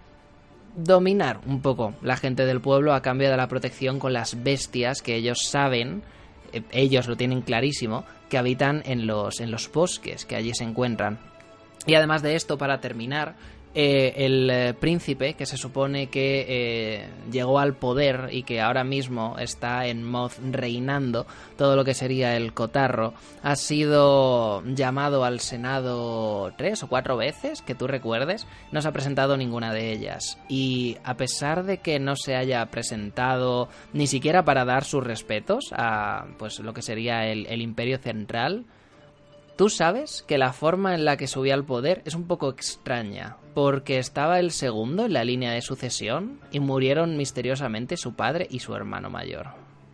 dominar un poco la gente del pueblo a cambio de la protección con las bestias que ellos saben, eh, ellos lo tienen clarísimo, que habitan en los, en los bosques que allí se encuentran. Y además de esto, para terminar, Eh, el eh, príncipe que se supone que eh, llegó al poder y que ahora mismo está en Moth reinando todo lo que sería el cotarro, ha sido llamado al Senado tres o cuatro veces, que tú recuerdes. No se ha presentado ninguna de ellas, y a pesar de que no se haya presentado ni siquiera para dar sus respetos a pues lo que sería el, el Imperio Central, tú sabes que la forma en la que subía al poder es un poco extraña, porque estaba el segundo en la línea de sucesión y murieron misteriosamente su padre y su hermano mayor.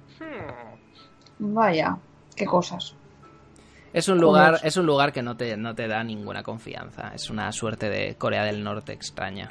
Vaya, qué cosas. Es un lugar, es un lugar que no te, no te da ninguna confianza. Es una suerte de Corea del Norte extraña.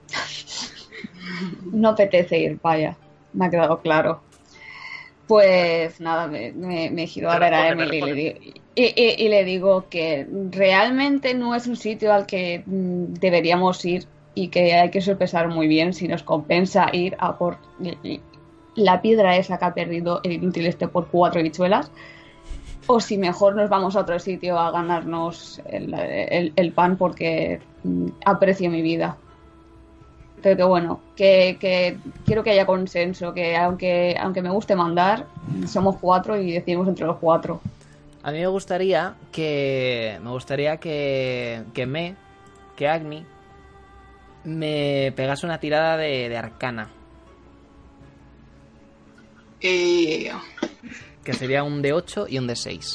No apetece ir, vaya. Me ha quedado claro. Pues nada, me, me, me giro a ver a Emily y le, digo, y, y, y le digo que realmente no es un sitio al que mm, deberíamos ir y que hay que sopesar muy bien si nos compensa ir a por la piedra esa que ha perdido el inútil este por cuatro bichuelas, o si mejor nos vamos a otro sitio a ganarnos el, el, el pan porque mm, aprecio mi vida. Pero que bueno, que, que quiero que haya consenso, que aunque aunque me guste mandar, somos cuatro y decidimos entre los cuatro. A mí me gustaría que me gustaría que que me que Agni me pegase una tirada de, de arcana. Eh... Que sería un de ocho y un de seis.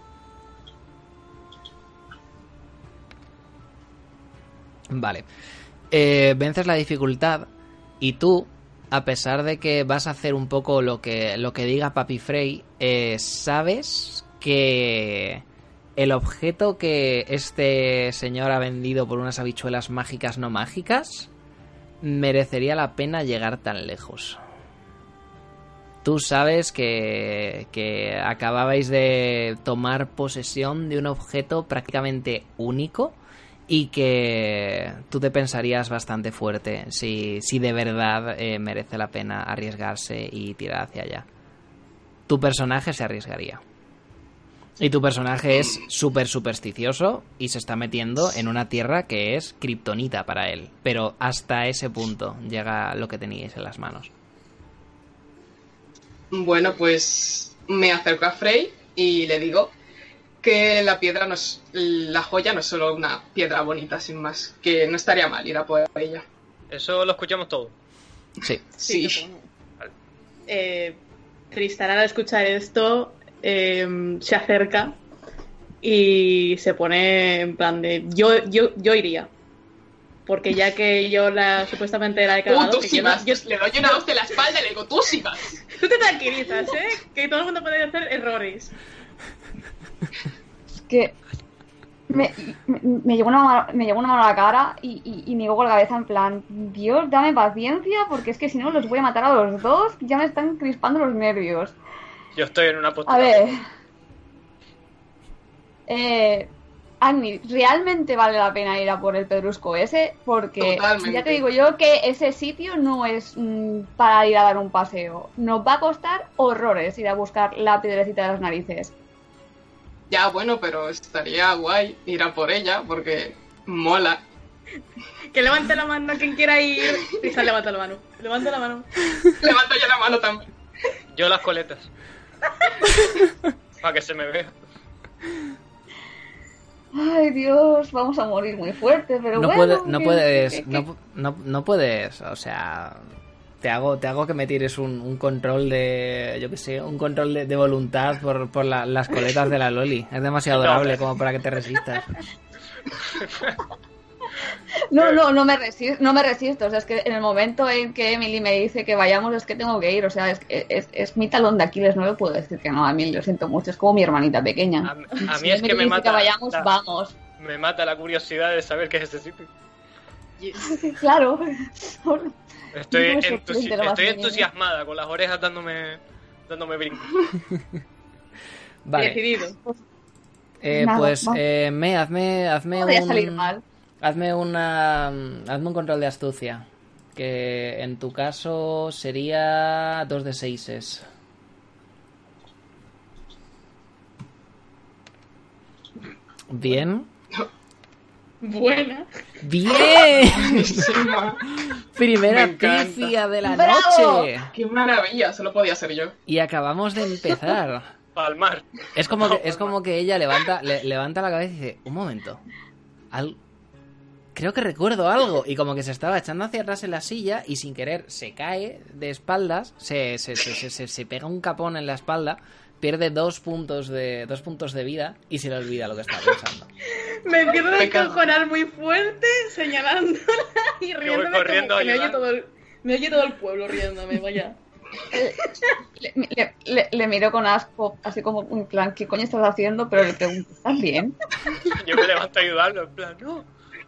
Vale. Eh, vences la dificultad y tú, a pesar de que vas a hacer un poco lo que, lo que diga Papi Frey, eh, sabes que el objeto que este señor ha vendido por unas habichuelas mágicas no mágicas merecería la pena llegar tan lejos. Tú sabes que, que acababais de tomar posesión de un objeto prácticamente único y que tú te pensarías bastante fuerte si, si de verdad eh, merece la pena arriesgarse y tirar hacia allá. Tu personaje se arriesgaría. Y tu personaje es súper supersticioso y se está metiendo en una tierra que es kriptonita para él. Pero hasta ese punto llega lo que teníais en las manos. Bueno, pues me acerco a Frey y le digo que la piedra no es, la joya no es solo una piedra bonita, sin más, que no estaría mal ir a por ella. Eso lo escuchamos todo. Sí. Sí. Sí. Eh, Tristán, al escuchar esto, eh, se acerca y se pone en plan de yo, yo, yo iría. Porque ya que yo la supuestamente la he cagado... Uh, tú que sí yo- vas. yo- Le doy una voz de la espalda y le digo, tú sí vas. Tú te tranquilizas, ¿eh? Que todo el mundo puede hacer errores. Es que me, me, me llegó una mano, me llegó una mano a la cara y, y, y me llegó con la cabeza en plan, Dios, dame paciencia, porque es que si no los voy a matar a los dos, ya me están crispando los nervios. Yo estoy en una postura. A ver. Eh, Agni, ¿realmente vale la pena ir a por el pedrusco ese? Porque Totalmente. ya te digo yo que ese sitio no es mm, para ir a dar un paseo. Nos va a costar horrores ir a buscar la piedrecita de las narices. Ya, bueno, pero estaría guay ir a por ella porque mola. Que levante la mano quien quiera ir. Tristán, levanta la mano. Levanta la mano. Levanto yo la mano también. Yo las coletas. Para que se me vea. Ay, Dios, vamos a morir muy fuerte, pero No, bueno... puede- no que- puedes, que- que- no, no, no puedes, o sea, te hago, te hago que me tires un, un control de, yo qué sé, un control de, de voluntad por, por la- las coletas de la Loli. Es demasiado No. adorable como para que te resistas. No, no, no me, resisto, no me resisto. O sea, es que en el momento en que Emily me dice que vayamos es que tengo que ir. O sea, es, es, es mi talón de Aquiles, no le puedo decir que no. A mí lo siento mucho, es como mi hermanita pequeña. A, a Si mí es Emily que me dice mata. que vayamos, la- vamos. Me mata la curiosidad de saber qué es ese sitio. Claro. Estoy, No me entusi- sorprende lo más estoy mínimo. entusiasmada, con las orejas dándome dándome brincos. Vale, Decidido. eh, Nada, pues vamos. eh, me, hazme, hazme Podría un, salir mal. hazme una, hazme un control de astucia, que en tu caso sería dos de seises. Bien. Buena. Bien. Buenísima. Primera Me encanta. pifia de la ¡Bravo! noche. Qué maravilla, solo podía ser yo. Y acabamos de empezar. Palmar. Es como que, es como que ella levanta, le- levanta la cabeza y dice, un momento. Al... Creo que recuerdo algo. Y como que se estaba echando hacia atrás en la silla y sin querer se cae de espaldas, se, se, se, se, se- se pega un capón en la espalda, pierde dos puntos de dos puntos de vida y se le olvida lo que estaba pensando. Me empiezo a Me cago. descojonar muy fuerte, señalándola y voy riéndome corriendo como a que me oye, ayudar. todo el, me oye todo el pueblo riéndome, vaya. Le, le- le- le miro con asco, así como un plan, ¿qué coño estás haciendo? Pero le pregunto, ¿estás bien? Yo me levanto a ayudarlo, en plan, no,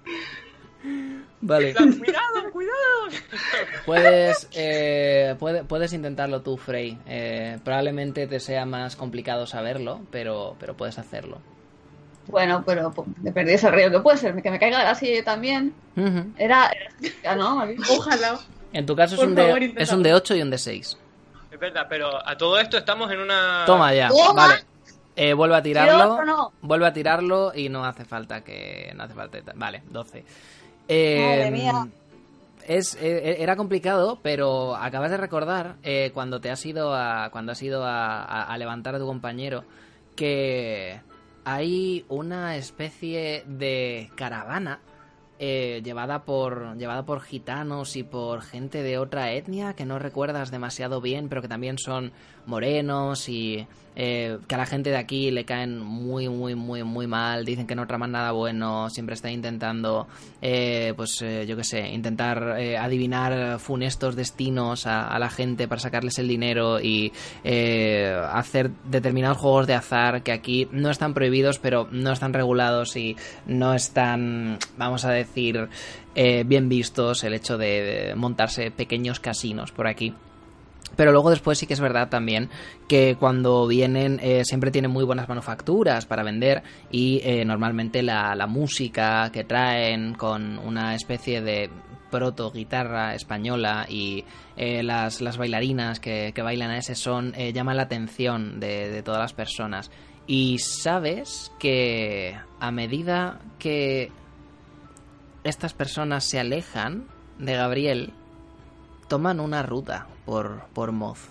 Vale. en plan, cuidado, cuidado. Puedes, eh, puede- puedes intentarlo tú, Frey. Eh, probablemente te sea más complicado saberlo, pero, pero puedes hacerlo. Bueno, pero po- me perdí ese río. ¿Qué puede ser? ¿Que me caiga de la silla yo también? Ujú. Era... era ¿no? ¿Me has dicho? Ojalá. En tu caso es Por un, favor, de, inténtalo. es un de ocho y un de seis. Es verdad, pero a todo esto estamos en una... Toma ya. Toma. Vale. Eh, vuelve a ¿Quiero tirarlo. otro o no? Vuelve a tirarlo y no hace falta que. No hace falta. Vale, doce. Eh, Madre mía. Es, eh, era complicado, pero acabas de recordar eh, cuando te has ido a. Cuando has ido a, a- a levantar a tu compañero. Que hay una especie de caravana. eh, llevada por llevada por gitanos y por gente de otra etnia que no recuerdas demasiado bien, pero que también son morenos y eh, que a la gente de aquí le caen muy muy muy muy mal, dicen que no traman nada bueno, siempre están intentando eh, pues eh, yo qué sé, intentar eh, adivinar funestos destinos a, a la gente para sacarles el dinero y eh, hacer determinados juegos de azar que aquí no están prohibidos pero no están regulados y no están, vamos a decir, eh, bien vistos el hecho de, de montarse pequeños casinos por aquí. Pero luego después sí que es verdad también que cuando vienen eh, siempre tienen muy buenas manufacturas para vender y eh, normalmente la, la música que traen con una especie de proto guitarra española y eh, las, las bailarinas que, que bailan a ese son eh, llaman la atención de, de todas las personas. Y sabes que a medida que estas personas se alejan de Gabriel, toman una ruta por, por Moz.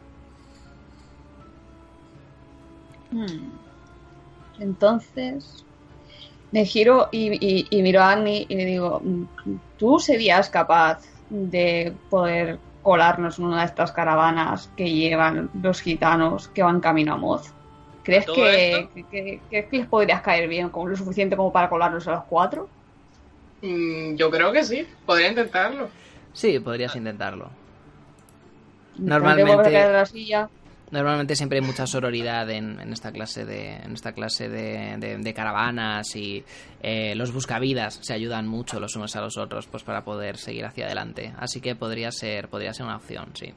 Hmm. Entonces me giro y, y, y miro a Agni y le digo, ¿tú serías capaz de poder colarnos en una de estas caravanas que llevan los gitanos que van camino a Moz? ¿Crees que, que, que, que les podrías caer bien, como lo suficiente como para colarnos a los cuatro? Mm, yo creo que sí, podría intentarlo. Sí, podrías intentarlo. Normalmente, Normalmente, normalmente siempre hay mucha sororidad en, en esta clase de, en esta clase de, de, de caravanas y eh, los buscavidas se ayudan mucho los unos a los otros, pues para poder seguir hacia adelante. Así que podría ser, podría ser una opción, sí.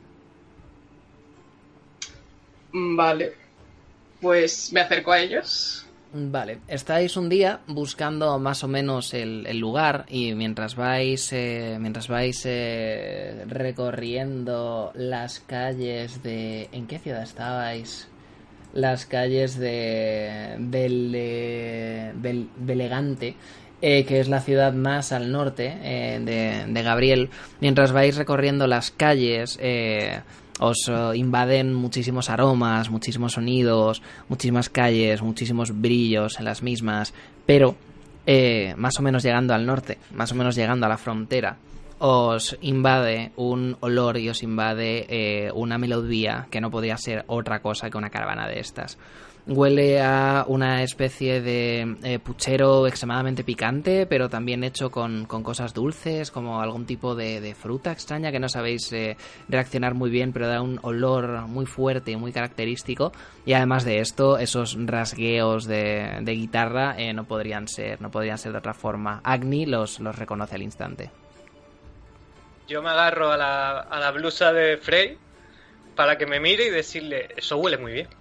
Vale, pues me acerco a ellos. Vale, estáis un día buscando más o menos el, el lugar y mientras vais eh, mientras vais eh, recorriendo las calles de... ¿En qué ciudad estabais? Las calles de Bele, Bel, Belegante, eh, que es la ciudad más al norte eh, de, de Gabriel. Mientras vais recorriendo las calles... Eh, os uh, invaden muchísimos aromas, muchísimos sonidos, muchísimas calles, muchísimos brillos en las mismas, pero eh, más o menos llegando al norte, más o menos llegando a la frontera, os invade un olor y os invade eh, una melodía que no podría ser otra cosa que una caravana de estas. Huele a una especie de eh, puchero extremadamente picante, pero también hecho con, con cosas dulces, como algún tipo de, de fruta extraña que no sabéis eh, reaccionar muy bien, pero da un olor muy fuerte y muy característico. Y además de esto, esos rasgueos de, de guitarra eh, no podrían ser, no podrían ser de otra forma. Agni los, los reconoce al instante. Yo me agarro a la, a la blusa de Frey para que me mire y decirle, eso huele muy bien.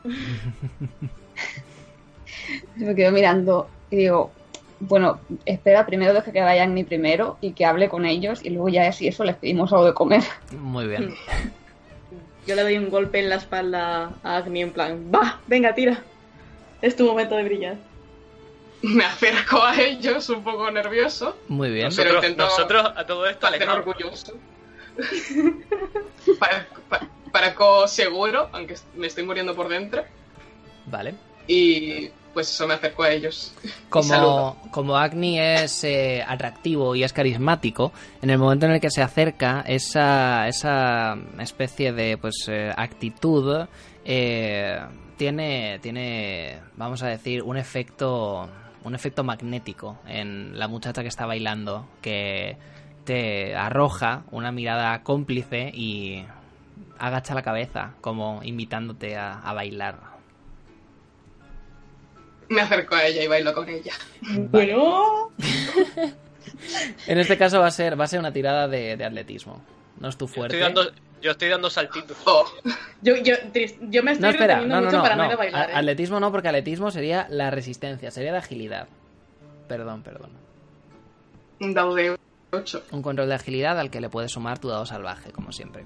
Yo me quedo mirando y digo, bueno, espera, primero deja que vayan ni primero y que hable con ellos y luego ya si eso les pedimos algo de comer. Muy bien. Yo le doy un golpe en la espalda a Agni en plan, va, venga, tira. Es tu momento de brillar. Me acerco a ellos un poco nervioso. Muy bien. Nosotros, nosotros a todo esto parecer orgulloso. para, para, parezco seguro, aunque me estoy muriendo por dentro. Vale. Y pues eso, me acerco a ellos. Como, como Agni es eh, atractivo y es carismático, en el momento en el que se acerca, esa, esa especie de pues eh, actitud eh, tiene, tiene, vamos a decir, un efecto, un efecto magnético en la muchacha que está bailando, que te arroja una mirada cómplice y agacha la cabeza, como invitándote a, a bailar. Me acerco a ella y bailo con ella. Bueno. En este caso va a ser, va a ser una tirada de, de atletismo. No es tu fuerte. Yo estoy dando, yo estoy dando saltitos. Oh. Yo, yo, yo me estoy No, espera, reteniendo no, no, mucho no, para no. no ir a bailar. A- ¿eh? Atletismo no, porque atletismo sería la resistencia, sería de agilidad. Perdón, perdón. Un dado de ocho. Un control de agilidad al que le puedes sumar tu dado salvaje, como siempre.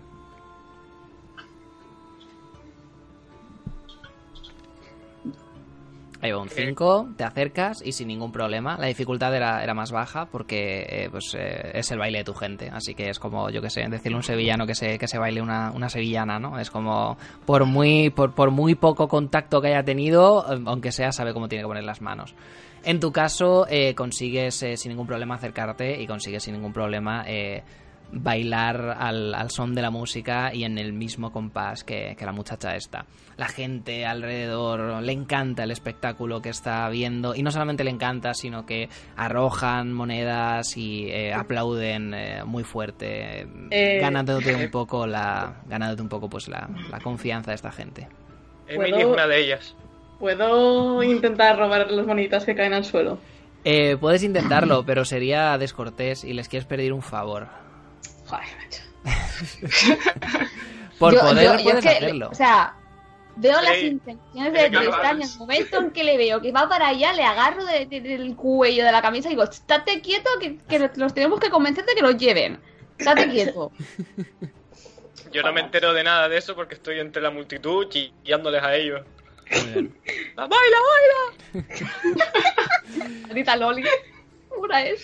Ahí va un cinco, te acercas y sin ningún problema. La dificultad era, era más baja porque eh, pues, eh, es el baile de tu gente. Así que es como, yo qué sé, decirle a un sevillano que se, que se baile una, una sevillana, ¿no? Es como, por muy, por, por muy poco contacto que haya tenido, aunque sea, sabe cómo tiene que poner las manos. En tu caso, eh, consigues eh, sin ningún problema acercarte y consigues sin ningún problema eh, bailar al, al son de la música y en el mismo compás que, que la muchacha esta. La gente alrededor le encanta el espectáculo que está viendo y no solamente le encanta, sino que arrojan monedas y eh, aplauden eh, muy fuerte, Eh, ganándote un poco la, ganándote un poco pues la, la confianza de esta gente. Emily ¿Puedo? es una de ellas. ¿Puedo intentar robar las monitas que caen al suelo? Eh, puedes intentarlo, pero sería descortés y les quieres pedir un favor. Joder, macho. Por Yo- poder yo- yo puedes es que, hacerlo. O sea, Veo Sí. las intenciones de Tiene que Tristán y acabarlo. en el momento en que le veo que va para allá, le agarro de- de- del cuello de la camisa y digo, estate quieto que, que los tenemos que convencer de que los lleven. Estate quieto. Yo no me entero de nada de eso porque estoy entre la multitud chillándoles a ellos. Muy bien. ¡La baila, baila! Ahorita Loli. Pura es.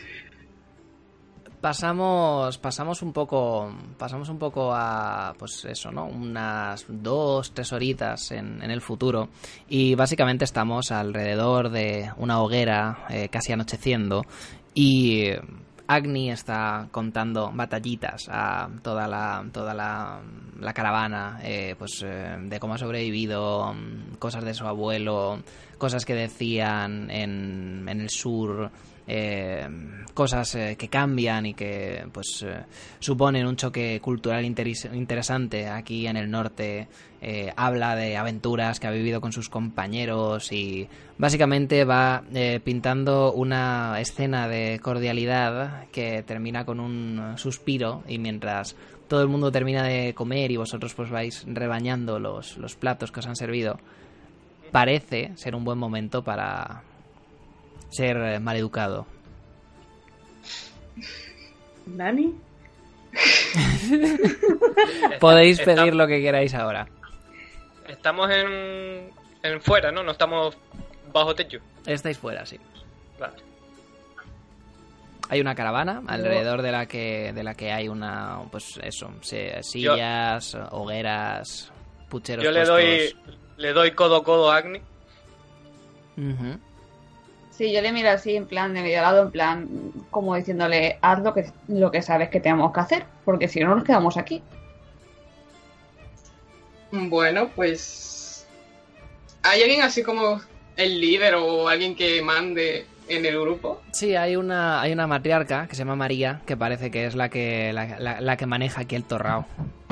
Pasamos, pasamos un poco, pasamos un poco a, pues eso, ¿no? Unas dos, tres horitas en, en el futuro y básicamente estamos alrededor de una hoguera eh, casi anocheciendo y Agni está contando batallitas a toda la, toda la, la caravana, eh, pues eh, de cómo ha sobrevivido, cosas de su abuelo, cosas que decían en, en el sur. Eh, cosas eh, que cambian y que pues eh, suponen un choque cultural interis- interesante aquí en el norte. Eh, habla de aventuras que ha vivido con sus compañeros y básicamente va eh, pintando una escena de cordialidad que termina con un suspiro y mientras todo el mundo termina de comer y vosotros pues vais rebañando los, los platos que os han servido, parece ser un buen momento para ser eh, maleducado. ¿Nani? Podéis Está- pedir lo que queráis ahora. Estamos en, en fuera, ¿no? No estamos bajo techo. Estáis fuera, sí. Vale. Hay una caravana alrededor de la que de la que hay una, pues eso, se- sillas, hogueras, pucheros. Yo le doy, puestos. le doy codo a codo a Agni. Ujú. Sí, yo le miro así en plan de medio lado, en plan como diciéndole, haz lo que, lo que sabes que tenemos que hacer, porque si no nos quedamos aquí. Bueno, pues... ¿Hay alguien así como el líder o alguien que mande en el grupo? Sí, hay una hay una matriarca que se llama María, que parece que es la que la, la- la que maneja aquí el torrao.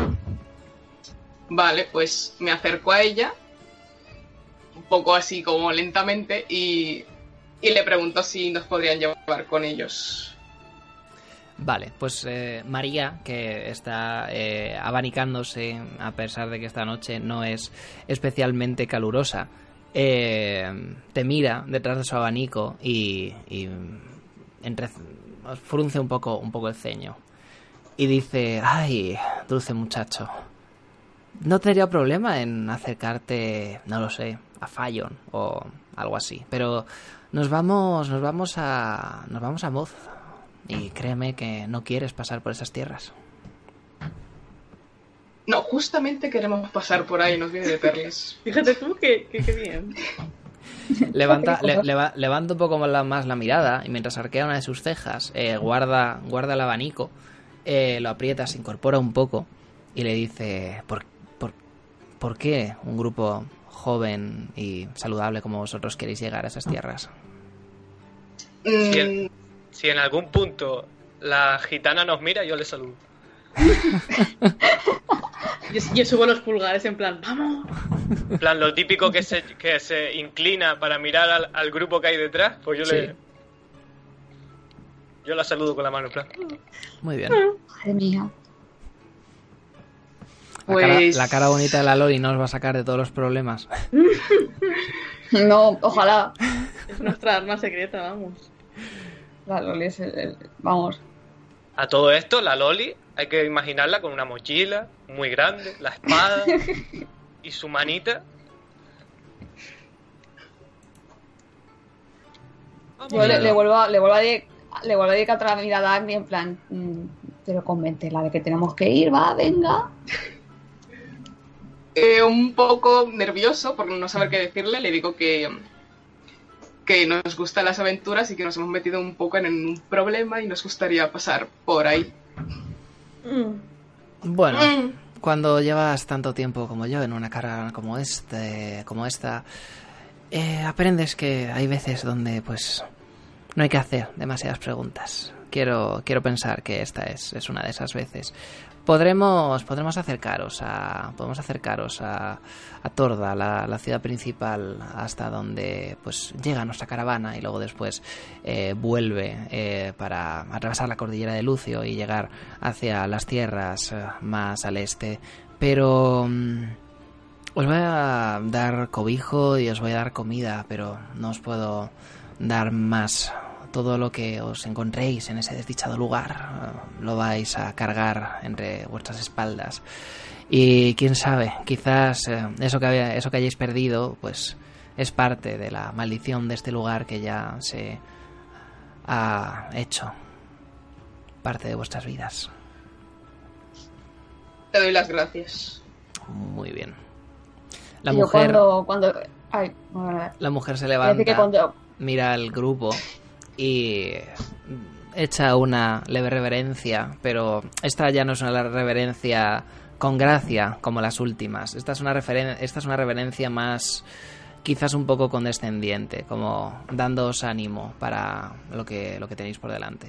Vale, pues me acerco a ella, un poco así como lentamente, y, y le pregunto si nos podrían llevar con ellos. Vale, pues eh, María, que está eh, abanicándose a pesar de que esta noche no es especialmente calurosa, eh, te mira detrás de su abanico y, y entre, frunce un poco, un poco el ceño y dice: ay, dulce muchacho, no tendría problema en acercarte, no lo sé, a Fallon o algo así, pero nos vamos, nos vamos a, nos vamos a Moz. Y créeme que no quieres pasar por esas tierras. No, justamente queremos pasar por ahí, nos viene de perlas. Fíjate tú que, que, que bien. Levanta, le- leva- levanta un poco más la, más la mirada y mientras arquea una de sus cejas, eh, guarda, guarda el abanico, eh, lo aprieta, se incorpora un poco y le dice: ¿por, por, ¿por qué un grupo joven y saludable como vosotros queréis llegar a esas tierras? Mm, Si en, si en algún punto la gitana nos mira, yo le saludo. Yo, yo subo los pulgares en plan, ¡vamos! En plan, lo típico que se, que se inclina para mirar al, al grupo que hay detrás, pues yo Sí. le... Yo la saludo con la mano, en plan. Muy bien. Madre mía. La cara, Pues- la cara bonita de la Lori nos va a sacar de todos los problemas. No, ojalá. Es nuestra arma secreta, vamos. La Loli es el- el- vamos. A todo esto, la Loli, hay que imaginarla con una mochila muy grande, la espada y su manita. Yo le, le vuelvo a, le vuelvo a de- le vuelvo a dedicar otra mirada a Agni en plan, mm, pero convéntela de que tenemos que ir, va, venga. eh, un poco nervioso por no saber qué decirle, le digo que, que nos gustan las aventuras y que nos hemos metido un poco en un problema y nos gustaría pasar por ahí. Mm. Bueno, Mm. cuando llevas tanto tiempo como yo en una carrera como este, como esta, eh, aprendes que hay veces donde pues no hay que hacer demasiadas preguntas. Quiero, quiero pensar que esta es, es una de esas veces. Podremos, podremos acercaros a, podemos acercaros a, a Torda, la, la ciudad principal, hasta donde pues llega nuestra caravana y luego después eh, vuelve eh, para atravesar la cordillera de Lucio y llegar hacia las tierras eh, más al este. Pero mm, Os voy a dar cobijo y os voy a dar comida, pero no os puedo dar más. Todo lo que os encontréis en ese desdichado lugar lo vais a cargar entre vuestras espaldas. Y quién sabe, quizás eh, eso que había, eso que hayáis perdido, pues es parte de la maldición de este lugar que ya se ha hecho parte de vuestras vidas. Te doy las gracias. Muy bien. La Yo mujer, cuando, cuando... Ay, bueno, la mujer se voy a decir que levanta, cuando... mira al grupo y echa una leve reverencia, pero esta ya no es una reverencia con gracia como las últimas. Esta es una referen- esta es una reverencia más, quizás un poco condescendiente, como dándoos ánimo para lo que lo que tenéis por delante.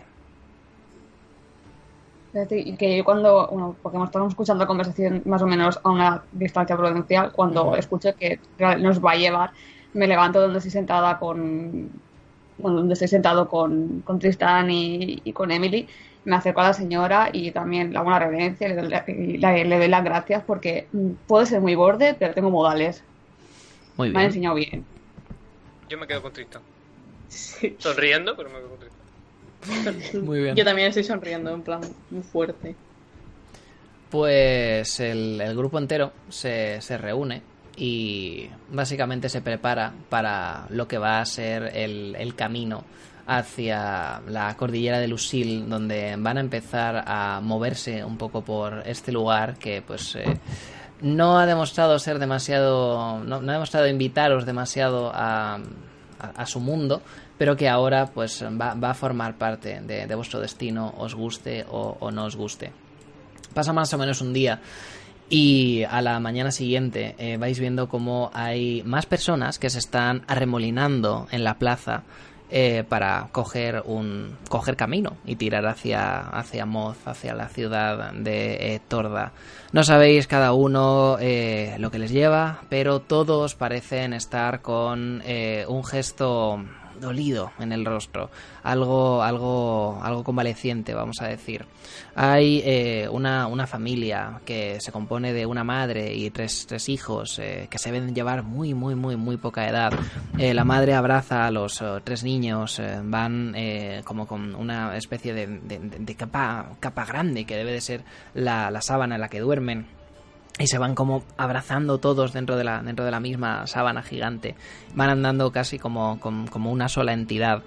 Es decir, que yo cuando, bueno, porque estamos escuchando la conversación más o menos a una distancia prudencial, cuando uh-huh. escucho que nos va a llevar, me levanto donde estoy sentada con, bueno, donde estoy sentado con, con Tristán y, y con Emily, me acerco a la señora y también le hago una reverencia, le doy, le, le doy las gracias porque puedo ser muy borde, pero tengo modales. Muy bien. Me han enseñado bien. Yo me quedo con Tristán. Sí. Sonriendo, pero me quedo con Tristán. Muy bien. Yo también estoy sonriendo, en plan, muy fuerte. Pues el, el grupo entero se, se reúne y básicamente se prepara para lo que va a ser el, el camino hacia la cordillera de Lucille, donde van a empezar a moverse un poco por este lugar que pues eh, no ha demostrado ser demasiado, no, no ha demostrado invitaros demasiado a, a, a su mundo, pero que ahora pues va, va a formar parte de, de vuestro destino, os guste o, o no os guste. Pasa más o menos un día y a la mañana siguiente eh, vais viendo cómo hay más personas que se están arremolinando en la plaza eh, para coger un coger camino y tirar hacia hacia Moth, hacia la ciudad de eh, Torda. No sabéis cada uno eh, lo que les lleva, pero todos parecen estar con eh, un gesto dolido en el rostro, algo algo algo convaleciente, vamos a decir. Hay eh, una, una familia que se compone de una madre y tres, tres hijos eh, que se ven llevar muy muy muy muy poca edad. Eh, la madre abraza a los uh, tres niños, eh, van eh, como con una especie de, de, de capa capa grande que debe de ser la, la sábana en la que duermen. Y se van como abrazando todos dentro de la dentro de la misma sábana gigante. Van andando casi como, como, como una sola entidad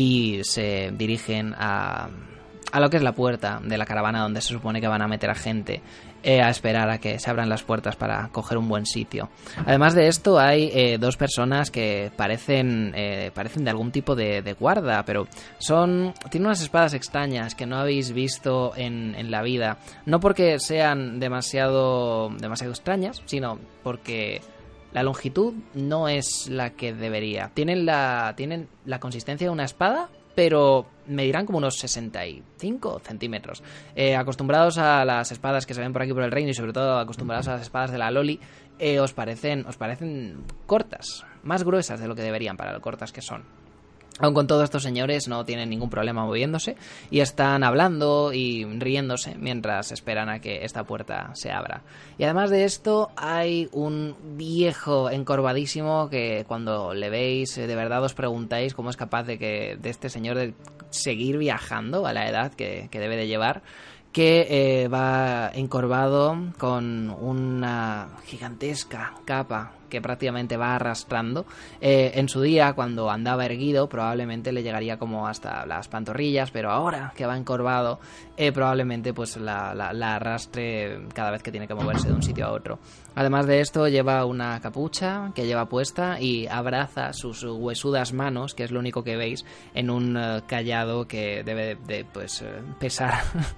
y se dirigen a, a lo que es la puerta de la caravana donde se supone que van a meter a gente, eh, a esperar a que se abran las puertas para coger un buen sitio. Además de esto hay eh, dos personas que parecen eh, parecen de algún tipo de, de guarda, pero son tienen unas espadas extrañas que no habéis visto en, en la vida. No porque sean demasiado, demasiado extrañas, sino porque la longitud no es la que debería. Tienen la, tienen la consistencia de una espada, pero medirán como unos sesenta y cinco centímetros. Eh, acostumbrados a las espadas que se ven por aquí por el reino y sobre todo acostumbrados a las espadas de la Loli, eh, os parecen, os parecen cortas, más gruesas de lo que deberían para lo cortas que son. Aun con todo, estos señores no tienen ningún problema moviéndose y están hablando y riéndose mientras esperan a que esta puerta se abra. Y además de esto, hay un viejo encorvadísimo que cuando le veis de verdad os preguntáis cómo es capaz de que de este señor de seguir viajando a la edad que, que debe de llevar, que eh, va encorvado con una gigantesca capa que prácticamente va arrastrando. Eh, en su día, cuando andaba erguido, probablemente le llegaría como hasta las pantorrillas, pero ahora que va encorvado, eh, probablemente pues la, la, la arrastre cada vez que tiene que moverse de un sitio a otro. Además de esto, lleva una capucha que lleva puesta y abraza sus huesudas manos, que es lo único que veis, en un uh, cayado que debe de pues uh, pesar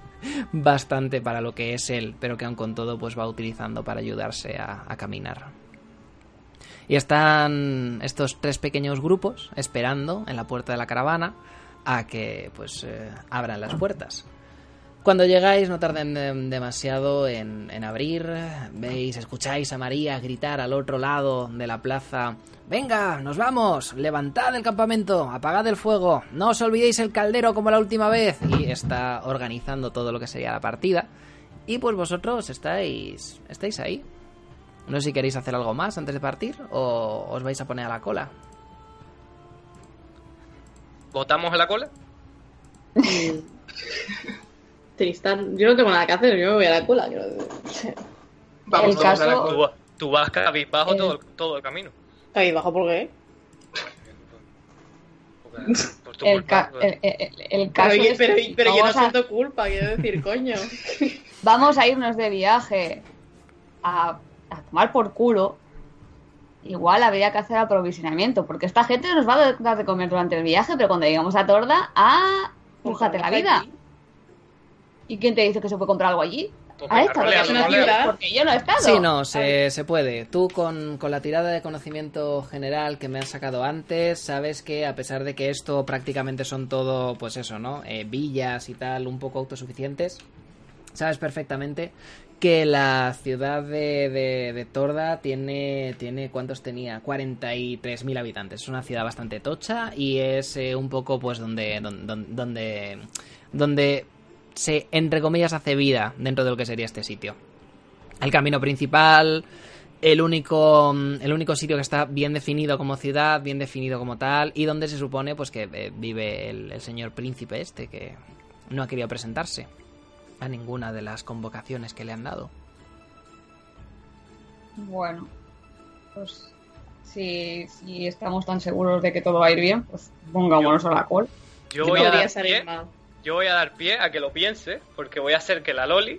bastante para lo que es él, pero que aun con todo pues va utilizando para ayudarse a, a caminar. Y están estos tres pequeños grupos esperando en la puerta de la caravana a que pues eh, abran las puertas. Cuando llegáis no tarden de, demasiado en, en abrir. Veis, escucháis a María gritar al otro lado de la plaza: ¡venga, nos vamos! ¡Levantad el campamento! ¡Apagad el fuego! ¡No os olvidéis el caldero como la última vez! Y está organizando todo lo que sería la partida. Y pues vosotros estáis estáis ahí. No sé si queréis hacer algo más antes de partir o os vais a poner a la cola. ¿Botamos a la cola? Tristán, yo no tengo nada que hacer, yo me voy a la cola. Yo... Vamos, El vamos a la caso- cola. Tú, vas- tú vas cabizbajo El- todo, todo el camino. Ahí bajo, ¿por qué? Porque- Por tu El, culpa. ca- el, el- el caso Pero, es pero, que pero yo no vamos, a, siento culpa, quiero decir, coño. vamos a irnos de viaje a, a tomar por culo. Igual habría que hacer aprovisionamiento, porque esta gente nos va a dar de comer durante el viaje, pero cuando lleguemos a Torda, ¡ah! ¡Pújate la vida! ¿Y quién te dice que se puede comprar algo allí? Pues A venga, esta, rolea, porque, una rolea. ciudad. porque yo no he estado. Sí, no, se, se puede. Tú con, con la tirada de conocimiento general que me has sacado antes, sabes que a pesar de que esto prácticamente son todo, pues eso, ¿no? Eh, villas y tal, un poco autosuficientes, sabes perfectamente que la ciudad de, de, de Torda tiene, tiene, ¿cuántos tenía? cuarenta y tres mil habitantes. Es una ciudad bastante tocha y es eh, un poco, pues, donde, donde, donde, donde se, entre comillas, hace vida dentro de lo que sería este sitio. El camino principal, el único, el único sitio que está bien definido como ciudad, bien definido como tal, y donde se supone, pues, que eh, vive el, el señor príncipe este, que no ha querido presentarse a ninguna de las convocaciones que le han dado. Bueno, pues si, si estamos tan seguros de que todo va a ir bien, pues pongámonos a la cola. Yo No voy, a podría dar salir pie, mal. yo voy a dar pie a que lo piense, porque voy a hacer que la Loli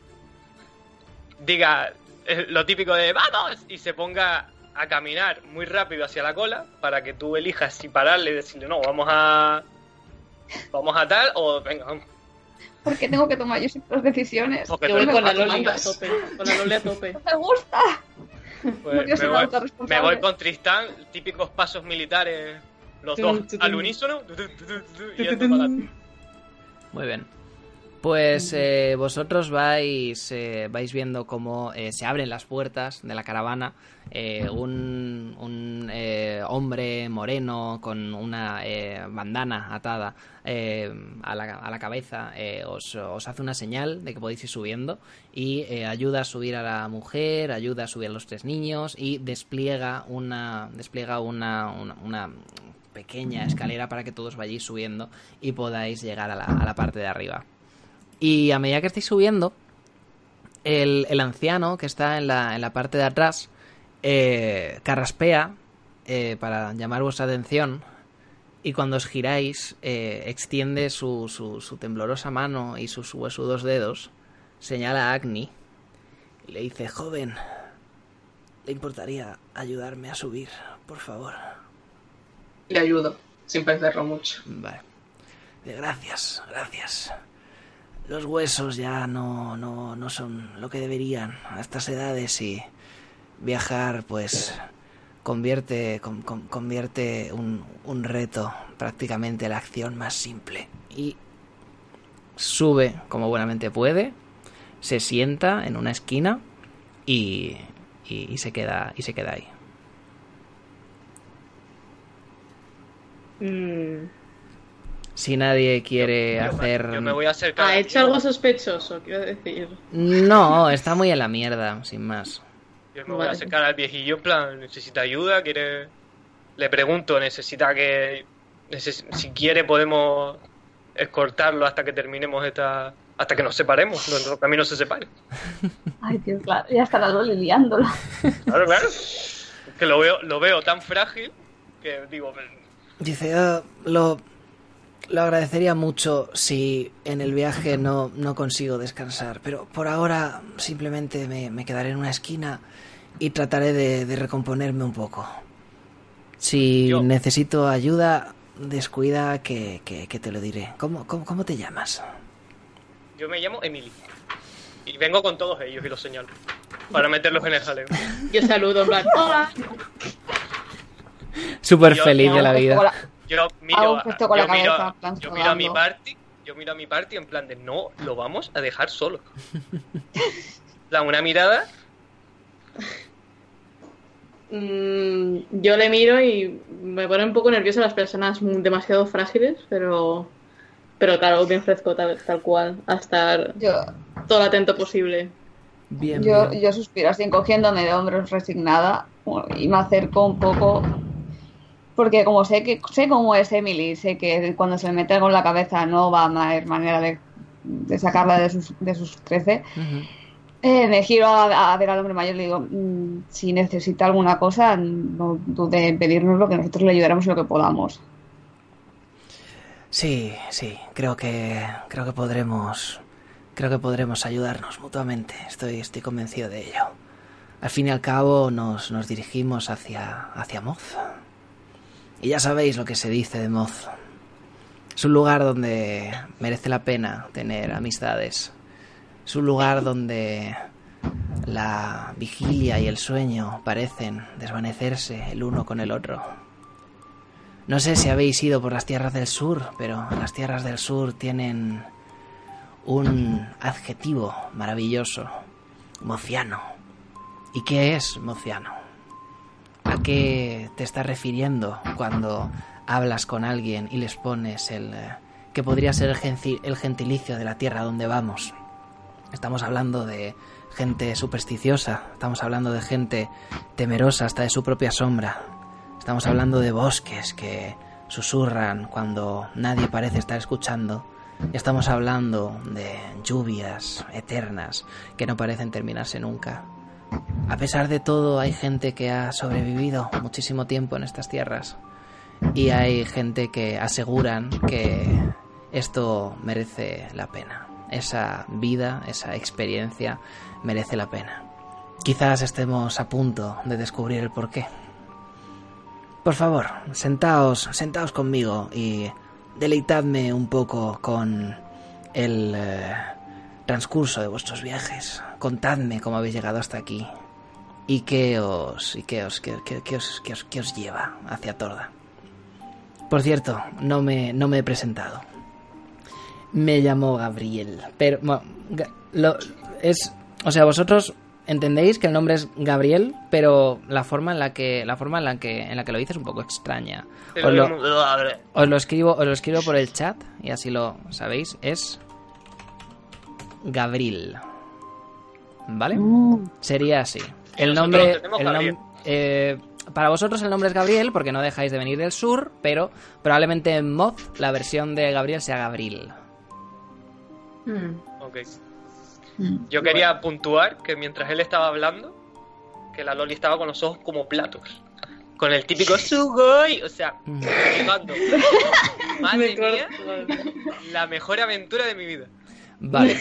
diga eh, lo típico de ¡vamos! Y se ponga a caminar muy rápido hacia la cola para que tú elijas si pararle y decirle no, vamos a vamos a tal o venga, vamos. Porque tengo que tomar yo siempre las decisiones. Porque Yo tú voy eres con la más Loli a mandas. tope. Con la Loli a tope. No me gusta. Pues No quiero ser me, voy, autorresponsable. me voy con Tristán, típicos pasos militares, los Tum, dos tum, al tum. unísono, tu, tu, tu, tu, tu, y yendo para adelante. Muy bien. Pues eh, vosotros vais eh, vais viendo cómo eh, se abren las puertas de la caravana. Eh, un un eh, hombre moreno con una eh, bandana atada eh, a, la, a la cabeza eh, os, os hace una señal de que podéis ir subiendo y eh, ayuda a subir a la mujer, ayuda a subir a los tres niños y despliega una despliega una, una, una pequeña escalera para que todos vayáis subiendo y podáis llegar a la, a la parte de arriba. Y a medida que estáis subiendo, el, el anciano que está en la, en la parte de atrás eh, carraspea eh, para llamar vuestra atención y cuando os giráis eh, extiende su, su, su temblorosa mano y sus huesudos dedos, señala a Agni y le dice: joven, ¿le importaría ayudarme a subir, por favor? Le ayudo, sin pensarlo mucho. Vale. Gracias, gracias. Los huesos ya no, no, no son lo que deberían a estas edades y viajar pues convierte, con, con, convierte un, un reto prácticamente en la acción más simple. Y sube como buenamente puede, se sienta en una esquina y, y, y se queda y se queda ahí. Mm. Si nadie quiere Yo me- hacer... Yo me voy a acercar. Ha a hecho ti. algo sospechoso, quiero decir. No, está muy en la mierda, sin más. Yo me voy a Vale. acercar al viejillo, en plan, necesita ayuda, quiere... Le pregunto, necesita que... neces- Si quiere podemos escortarlo hasta que terminemos esta... Hasta que nos separemos, nuestros caminos se separen. Ay, Dios, claro, ya está la Loli liándola. Claro, claro. Es que lo veo, lo veo tan frágil que digo... Dice, "Ah, lo, lo agradecería mucho si en el viaje no, no consigo descansar, pero por ahora simplemente me, me quedaré en una esquina y trataré de, de recomponerme un poco. Si Yo- necesito ayuda, descuida que, que, que te lo diré. ¿Cómo, cómo, cómo te llamas? Yo me llamo Emily. Y vengo con todos ellos y los señalo. Para meterlos en el jaleo. Yo saludo, en plan, ¡hola! Súper Yo- feliz de la Pues vida. como la- Yo miro, Hago un a, gesto con la yo miro, cabeza, en plan, yo miro a mi saludando. party, yo miro a mi party en plan de no, lo vamos a dejar solo. En plan, una mirada, Mm, yo le miro y me pone un poco nerviosa las personas muy- demasiado frágiles, pero pero claro, me ofrezco tal, tal cual a estar Yo, todo lo atento posible. Bien, Yo, bien. yo suspiro así encogiéndome de hombros resignada y me acerco un poco porque como sé que sé cómo es Emily, sé que cuando se me mete algo en la cabeza no va a haber manera de, de sacarla de sus, de sus trece. Uh-huh. Eh, me giro a, a ver al hombre mayor y le digo, mmm, si necesita alguna cosa, no dude en pedírnoslo, que nosotros le ayudaremos en lo que podamos. Sí, sí, creo que creo que podremos creo que podremos ayudarnos mutuamente. Estoy estoy convencido de ello. Al fin y al cabo nos, nos dirigimos hacia hacia Moz. Y ya sabéis lo que se dice de Moz. Es un lugar donde merece la pena tener amistades. Es un lugar donde la vigilia y el sueño parecen desvanecerse el uno con el otro. No sé si habéis ido por las tierras del sur, pero las tierras del sur tienen un adjetivo maravilloso: mociano. ¿Y qué es mociano? ¿A qué te estás refiriendo cuando hablas con alguien y les pones el eh, que podría ser el, genci- el gentilicio de la tierra donde vamos? Estamos hablando de gente supersticiosa, estamos hablando de gente temerosa hasta de su propia sombra. Estamos hablando de bosques que susurran cuando nadie parece estar escuchando. Y estamos hablando de lluvias eternas que no parecen terminarse nunca. A pesar de todo, hay gente que ha sobrevivido muchísimo tiempo en estas tierras. Y hay gente que aseguran que esto merece la pena. Esa vida, esa experiencia merece la pena. Quizás estemos a punto de descubrir el porqué. Por favor, sentaos, sentaos conmigo y deleitadme un poco con el eh, transcurso de vuestros viajes. Contadme cómo habéis llegado hasta aquí y qué os y qué os qué, qué, qué os, qué os qué os lleva hacia Torda. Por cierto, no me no me he presentado. Me llamo Gabriel, pero bueno, lo, es, o sea, vosotros entendéis que el nombre es Gabriel, pero la forma en la que la forma en la que en la que lo dices es un poco extraña. Os lo, os lo escribo, os lo escribo por el chat y así lo sabéis. Es Gabriel, ¿vale? Mm. Sería así. El Nosotros nombre, tenemos el Gabriel. nom- eh, para vosotros el nombre es Gabriel porque no dejáis de venir del sur, pero probablemente en Moz la versión de Gabriel sea Gabriel. Hmm. Ok. Mm. Yo quería puntuar que mientras él estaba hablando, que la Loli estaba con los ojos como platos. Con el típico Sugoi, o sea, Mm. flipando. Madre Me mía, corto. la mejor aventura de mi vida. Vale.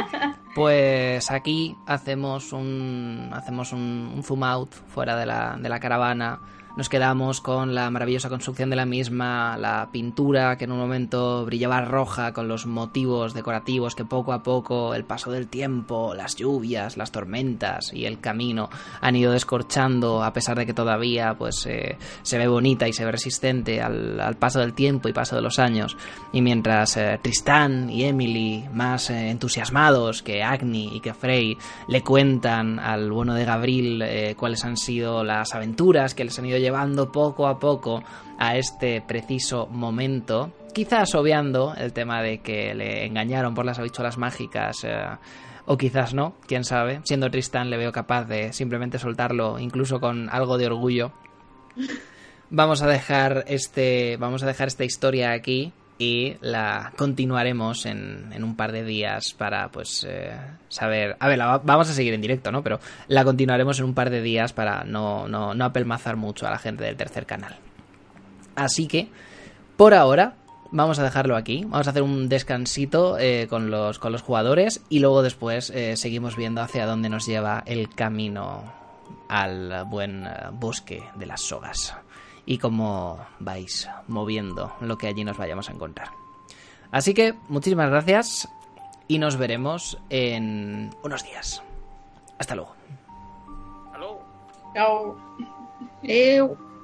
Pues aquí hacemos un hacemos un, un zoom out fuera de la, de la caravana. Nos quedamos con la maravillosa construcción de la misma, la pintura que en un momento brillaba roja con los motivos decorativos que poco a poco el paso del tiempo, las lluvias, las tormentas y el camino han ido descorchando, a pesar de que todavía pues eh, se ve bonita y se ve resistente al, al paso del tiempo y paso de los años. Y mientras eh, Tristán y Emily, más eh, entusiasmados que Agni y que Frey, le cuentan al bueno de Gabriel eh, cuáles han sido las aventuras que les han ido llevando poco a poco a este preciso momento, quizás obviando el tema de que le engañaron por las habichuelas mágicas, eh, o quizás no, quién sabe. Siendo Tristán le veo capaz de simplemente soltarlo, incluso con algo de orgullo. Vamos a dejar este, vamos a dejar esta historia aquí y la continuaremos en, en un par de días para pues eh, saber... A ver, la va- vamos a seguir en directo, ¿no? Pero la continuaremos en un par de días para no, no, no apelmazar mucho a la gente del tercer canal. Así que, por ahora, vamos a dejarlo aquí. Vamos a hacer un descansito eh, con, los, con los jugadores y luego después eh, seguimos viendo hacia dónde nos lleva el camino al buen eh, bosque de las sogas. Y cómo vais moviendo lo que allí nos vayamos a encontrar. Así que muchísimas gracias y nos veremos en unos días. Hasta luego. Aló. Chao. Eu.